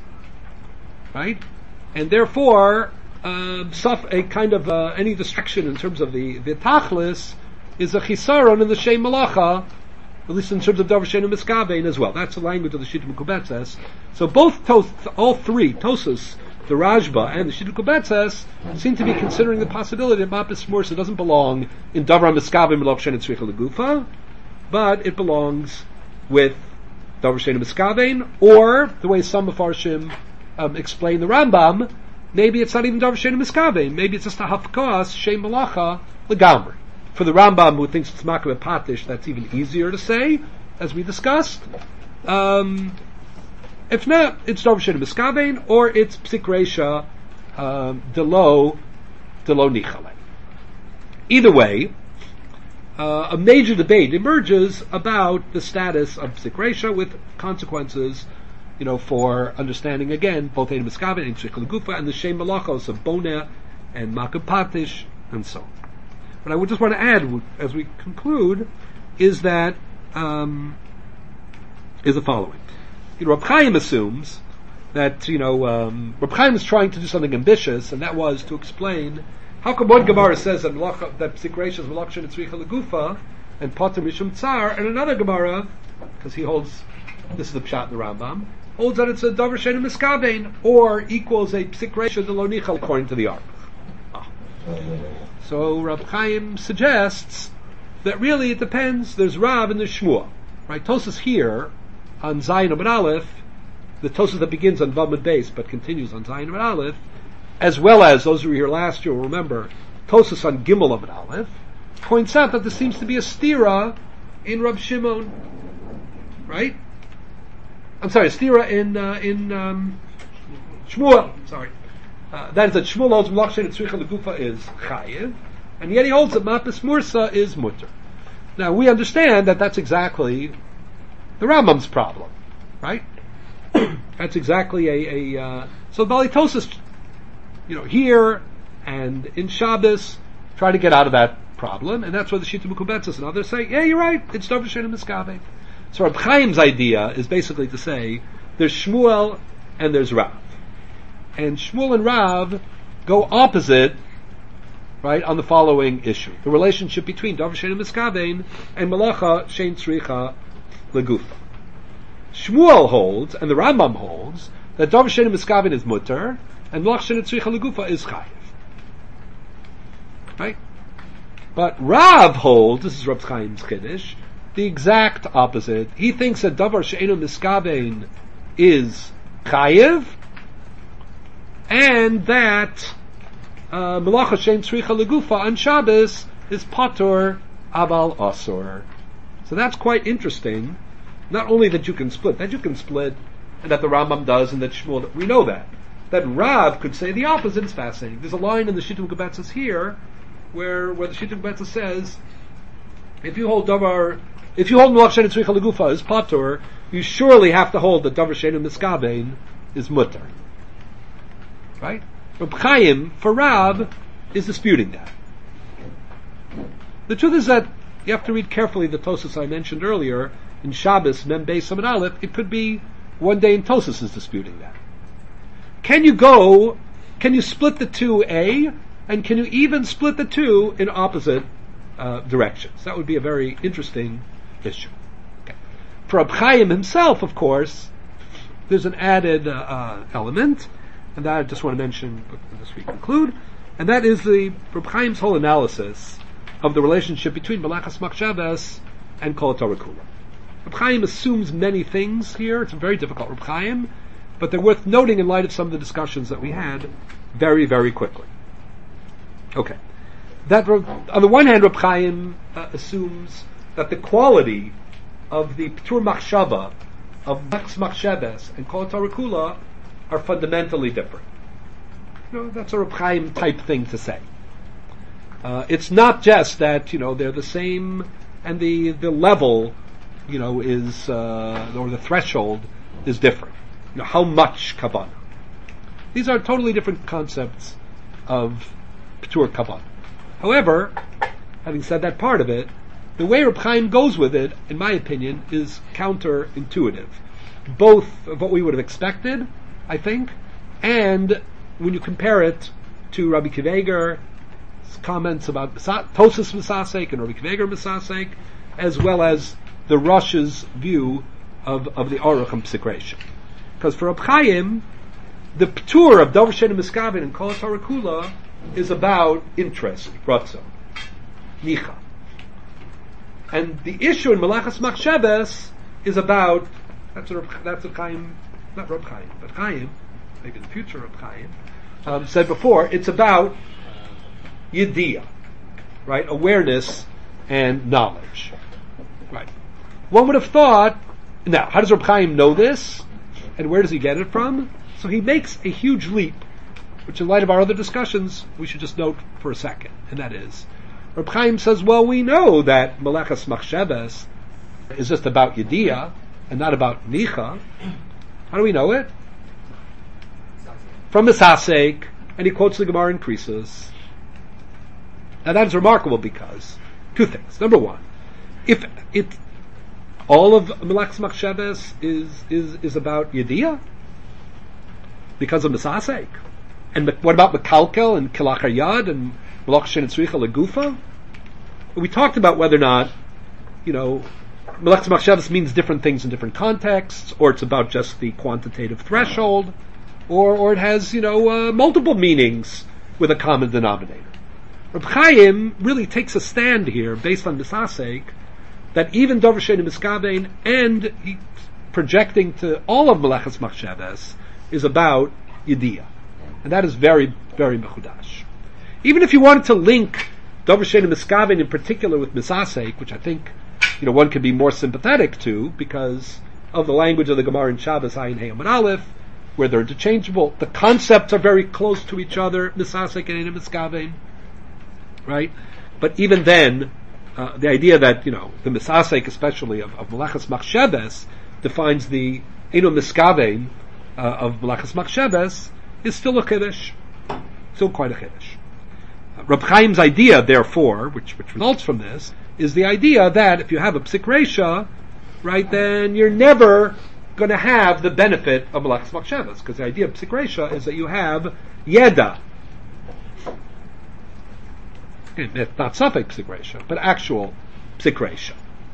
right? And therefore, uh, a kind of uh, any distraction in terms of the the tachlis is a chisaron in the shem malacha, at least in terms of davar she'ena miskaven as well. That's the language of the Shita Mekubetzes. So both, tos, all three, Tosas, the Rashba, and the Shita Mekubetzes, seem to be considering the possibility that Mapas Mursa doesn't belong in davar miskaven L'ach she'ena tzricha legufa, but it belongs with davar she'ena miskaven, or the way some Mefarshim um, explain the Rambam, maybe it's not even davar she'ena miskaven. Maybe it's just a hafkas shem malacha legamri. For the Rambam, who thinks it's Makabe Patish, that's even easier to say, as we discussed. Um, if not, it's davar she'ena miskaven, or it's psikresha um, delo delo nichale. Either way, uh, a major debate emerges about the status of psikresha, with consequences, you know, for understanding again both Eina Miskaven and Tzricha Legufa and the Shem Malachos of Boneh and Makabe Patish and so on. But I would just want to add, as we conclude, is that um, is the following: you know, Rab Chaim assumes that, you know, um, Reb Chaim is trying to do something ambitious, and that was to explain how come one Gemara says that Melach, that Psikreisha is Melach Shen Tzricha Legufa and Pater Mishum Tsar, and another Gemara, because he holds, this is the Pshat in the Rambam, holds that it's a Davar Shen Miskabein, or equals a Psikreisha de Lo Nichal according to the Aruch. Ah. So Reb Chaim suggests that really it depends. There's Rav and there's Shmuel, right? Tosas here on Zayin Amud Aleph, the Tosas that begins on Vav Mid Beis but continues on Zayin Amud Aleph, as well as those who were here last year will remember Tosas on Gimel Amud Aleph, points out that there seems to be a stira in Rab Shimon, right? I'm sorry, a stira in uh, in um, Shmuel. Sorry, uh, that is that Shmuel holds Melach Shein Tzricha Legufa is chayiv, and yet he holds that Mapis Mursa is mutter. Now we understand that that's exactly the Rambam's problem, right? That's exactly a, a uh, so Bali Tosas, you know, here and in Shabbos try to get out of that problem, and that's where the Shita Mekubetzes and others say, yeah, you're right, it's Davar Shein Miskabe. So Reb Chaim's idea is basically to say there's Shmuel and there's Rav, and Shmuel and Rav go opposite, right, on the following issue: the relationship between Davar Shein Miskabein and Malacha Shein Tzricha Legufa. Shmuel holds, and the Rambam holds, that Davar Shein Miskabein is mutter, and Malacha Shein Tzricha Legufa is chayiv. Right? But Rav holds, this is Reb Chaim's Chiddush, the exact opposite. He thinks that Davar She'enu Miskabein is chayiv, and that uh, Melacha Shein Tzricha Legufa on Shabbos is patur abal asur. So that's quite interesting. Not only that you can split, that you can split, and that the Rambam does, and that Shmuel, we know that. That Rav could say the opposite is fascinating. There's a line in the Shittim Gebetzes here, where where the Shittim Gebetzes says, if you hold Davar, if you hold Melach Shein Tzricha Legufa as patur, you surely have to hold that Davar Shein Miskabein is mutter. Right? Reb Chaim, for Rav, is disputing that. The truth is that you have to read carefully the Tosas I mentioned earlier, in Shabbos, Mem Beis Amud Aleph. It could be one day in Tosas is disputing that. Can you go, can you split the two A, and can you even split the two in opposite uh, directions? That would be a very interesting issue. Okay. For Reb Chaim himself, of course, there's an added uh, uh, element, and that I just want to mention as we conclude, and that is the Reb Chaim's whole analysis of the relationship between Melachas Machshavas and Kol Torah Kula. Reb Chaim assumes many things here. It's a very difficult Reb Chaim, but they're worth noting in light of some of the discussions that we had very, very quickly. Okay. That, on the one hand, Reb Chaim uh, assumes that the quality of the P'tur Machshava, of Melachas Machshavas and Kol Torah Kula are fundamentally different. You know, that's a Reb Chaim type thing to say. Uh, it's not just that, you know, they're the same, and the, the level, you know, is, uh, or the threshold is different. You know, how much kavanah. These are totally different concepts of P'tur kavanah. However, having said that part of it, the way Reb Chaim goes with it, in my opinion, is counterintuitive. Both of what we would have expected, I think, and when you compare it to Rabbi Kiveger's comments about Tosas Misasek and Rabbi Kiveger Misasek, as well as the Rosh's view of, of the Aruch and Psikreisha. Because for Reb Chaim, the P'tur of Davar Shein Miskabein and Kol Torah Kula is about interest, ratzon, nicha. And the issue in Melachas Machshavas is about, that's what Reb, that's Reb Chaim, not Reb Chaim, but Chaim, maybe in the future Reb Chaim, um, said before, it's about yediyah, right? Awareness and knowledge. Right. One would have thought, now, how does Reb Chaim know this? And where does he get it from? So he makes a huge leap, which in light of our other discussions, we should just note for a second, and that is, Reb Chaim says, well, we know that Melachas Machshavas is just about yediyah, and not about nicha. How do we know it? From Misasek, and he quotes the Gemara in Krisos. Now that is remarkable because, two things. Number one, if it, all of Melachas Machshavas is, is, is about yediyah, because of Misasek? And what about Mekalkel and Kilachar Yad and Malach Shen and Tzricha Legufa? We talked about whether or not, you know, Melechas Machshavas means different things in different contexts, or it's about just the quantitative threshold, or or it has, you know, uh, multiple meanings with a common denominator. Reb Chaim really takes a stand here based on Misasek that even Dover Shein Miskabein and he, projecting to all of Melechas Machshavas is about Yediyah. And that is very, very mechudash. Even if you wanted to link Dover Shein Miskabein in particular with Misasek, which I think, you know, one can be more sympathetic to because of the language of the Gemara in Shabbos, Ayin Hey Amud Aleph, where they're interchangeable. The concepts are very close to each other, Misasek and Ein Miskabein, right? But even then, uh, the idea that, you know, the Misasek, especially of, of Melechas Machshavas, defines the Ein Miskabein uh, of Melechas Machshavas, is still a chiddush, still quite a chiddush. Uh, Reb Chaim's idea, therefore, which which results from this, is the idea that if you have a psik reisha, right, then you're never going to have the benefit of Melechas Machshavas, because the idea of psik reisha is that you have yeda. It's not safek psik reisha, but actual psik reisha.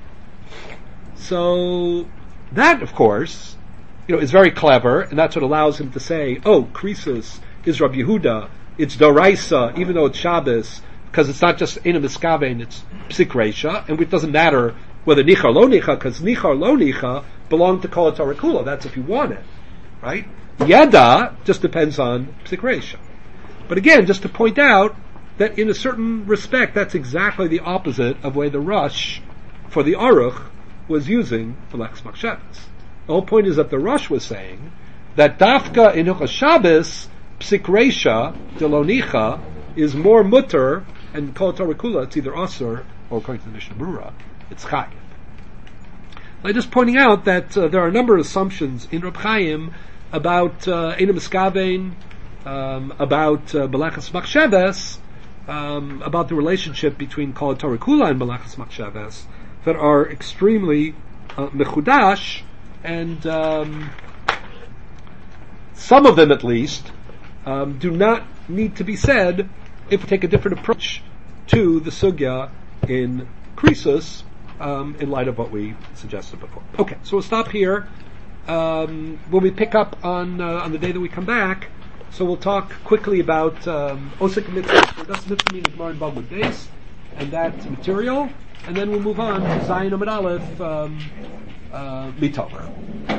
So that, of course, you know, is very clever, and that's what allows him to say, oh, Krisus is Rabbi Yehuda, it's Doraisa, even though it's Shabbos, because it's not just Ein Miskabein, it's Psik Reisha, and it doesn't matter whether Nicha or Lo Nicha, because Nicha or Lo Nicha belong to Kol Torah Kula, that's if you want it, right? Yeda just depends on Psik Reisha. But again, just to point out that in a certain respect, that's exactly the opposite of way the Rush for the Aruch was using Melechas Machshavas. The whole point is that the Rush was saying that Dafka in Hilchos Shabbos, Psik Reisha, de Lo Nicha, is more mutter, and Kol Torah Kula, it's either Asur, or according to the Mishnah Berurah, it's Chayiv. I'm just pointing out that uh, there are a number of assumptions in Reb Chaim about uh, Ein Miskabein, um, about uh, Melechas Machshavas, um, about the relationship between Kol Torah Kula and Melechas Machshavas, that are extremely uh, mechudash, and um, some of them at least um, do not need to be said if we take a different approach to the sugya in Krisus, um, in light of what we suggested before. Okay, so we'll stop here. Um, when we pick up on uh, on the day that we come back, so we'll talk quickly about um, Osek Mitzvah, that's Mitzvah meaning Gemara in Bavud Beis, and that material, and then we'll move on to Zayin Amud Aleph, um, uh, Mitover.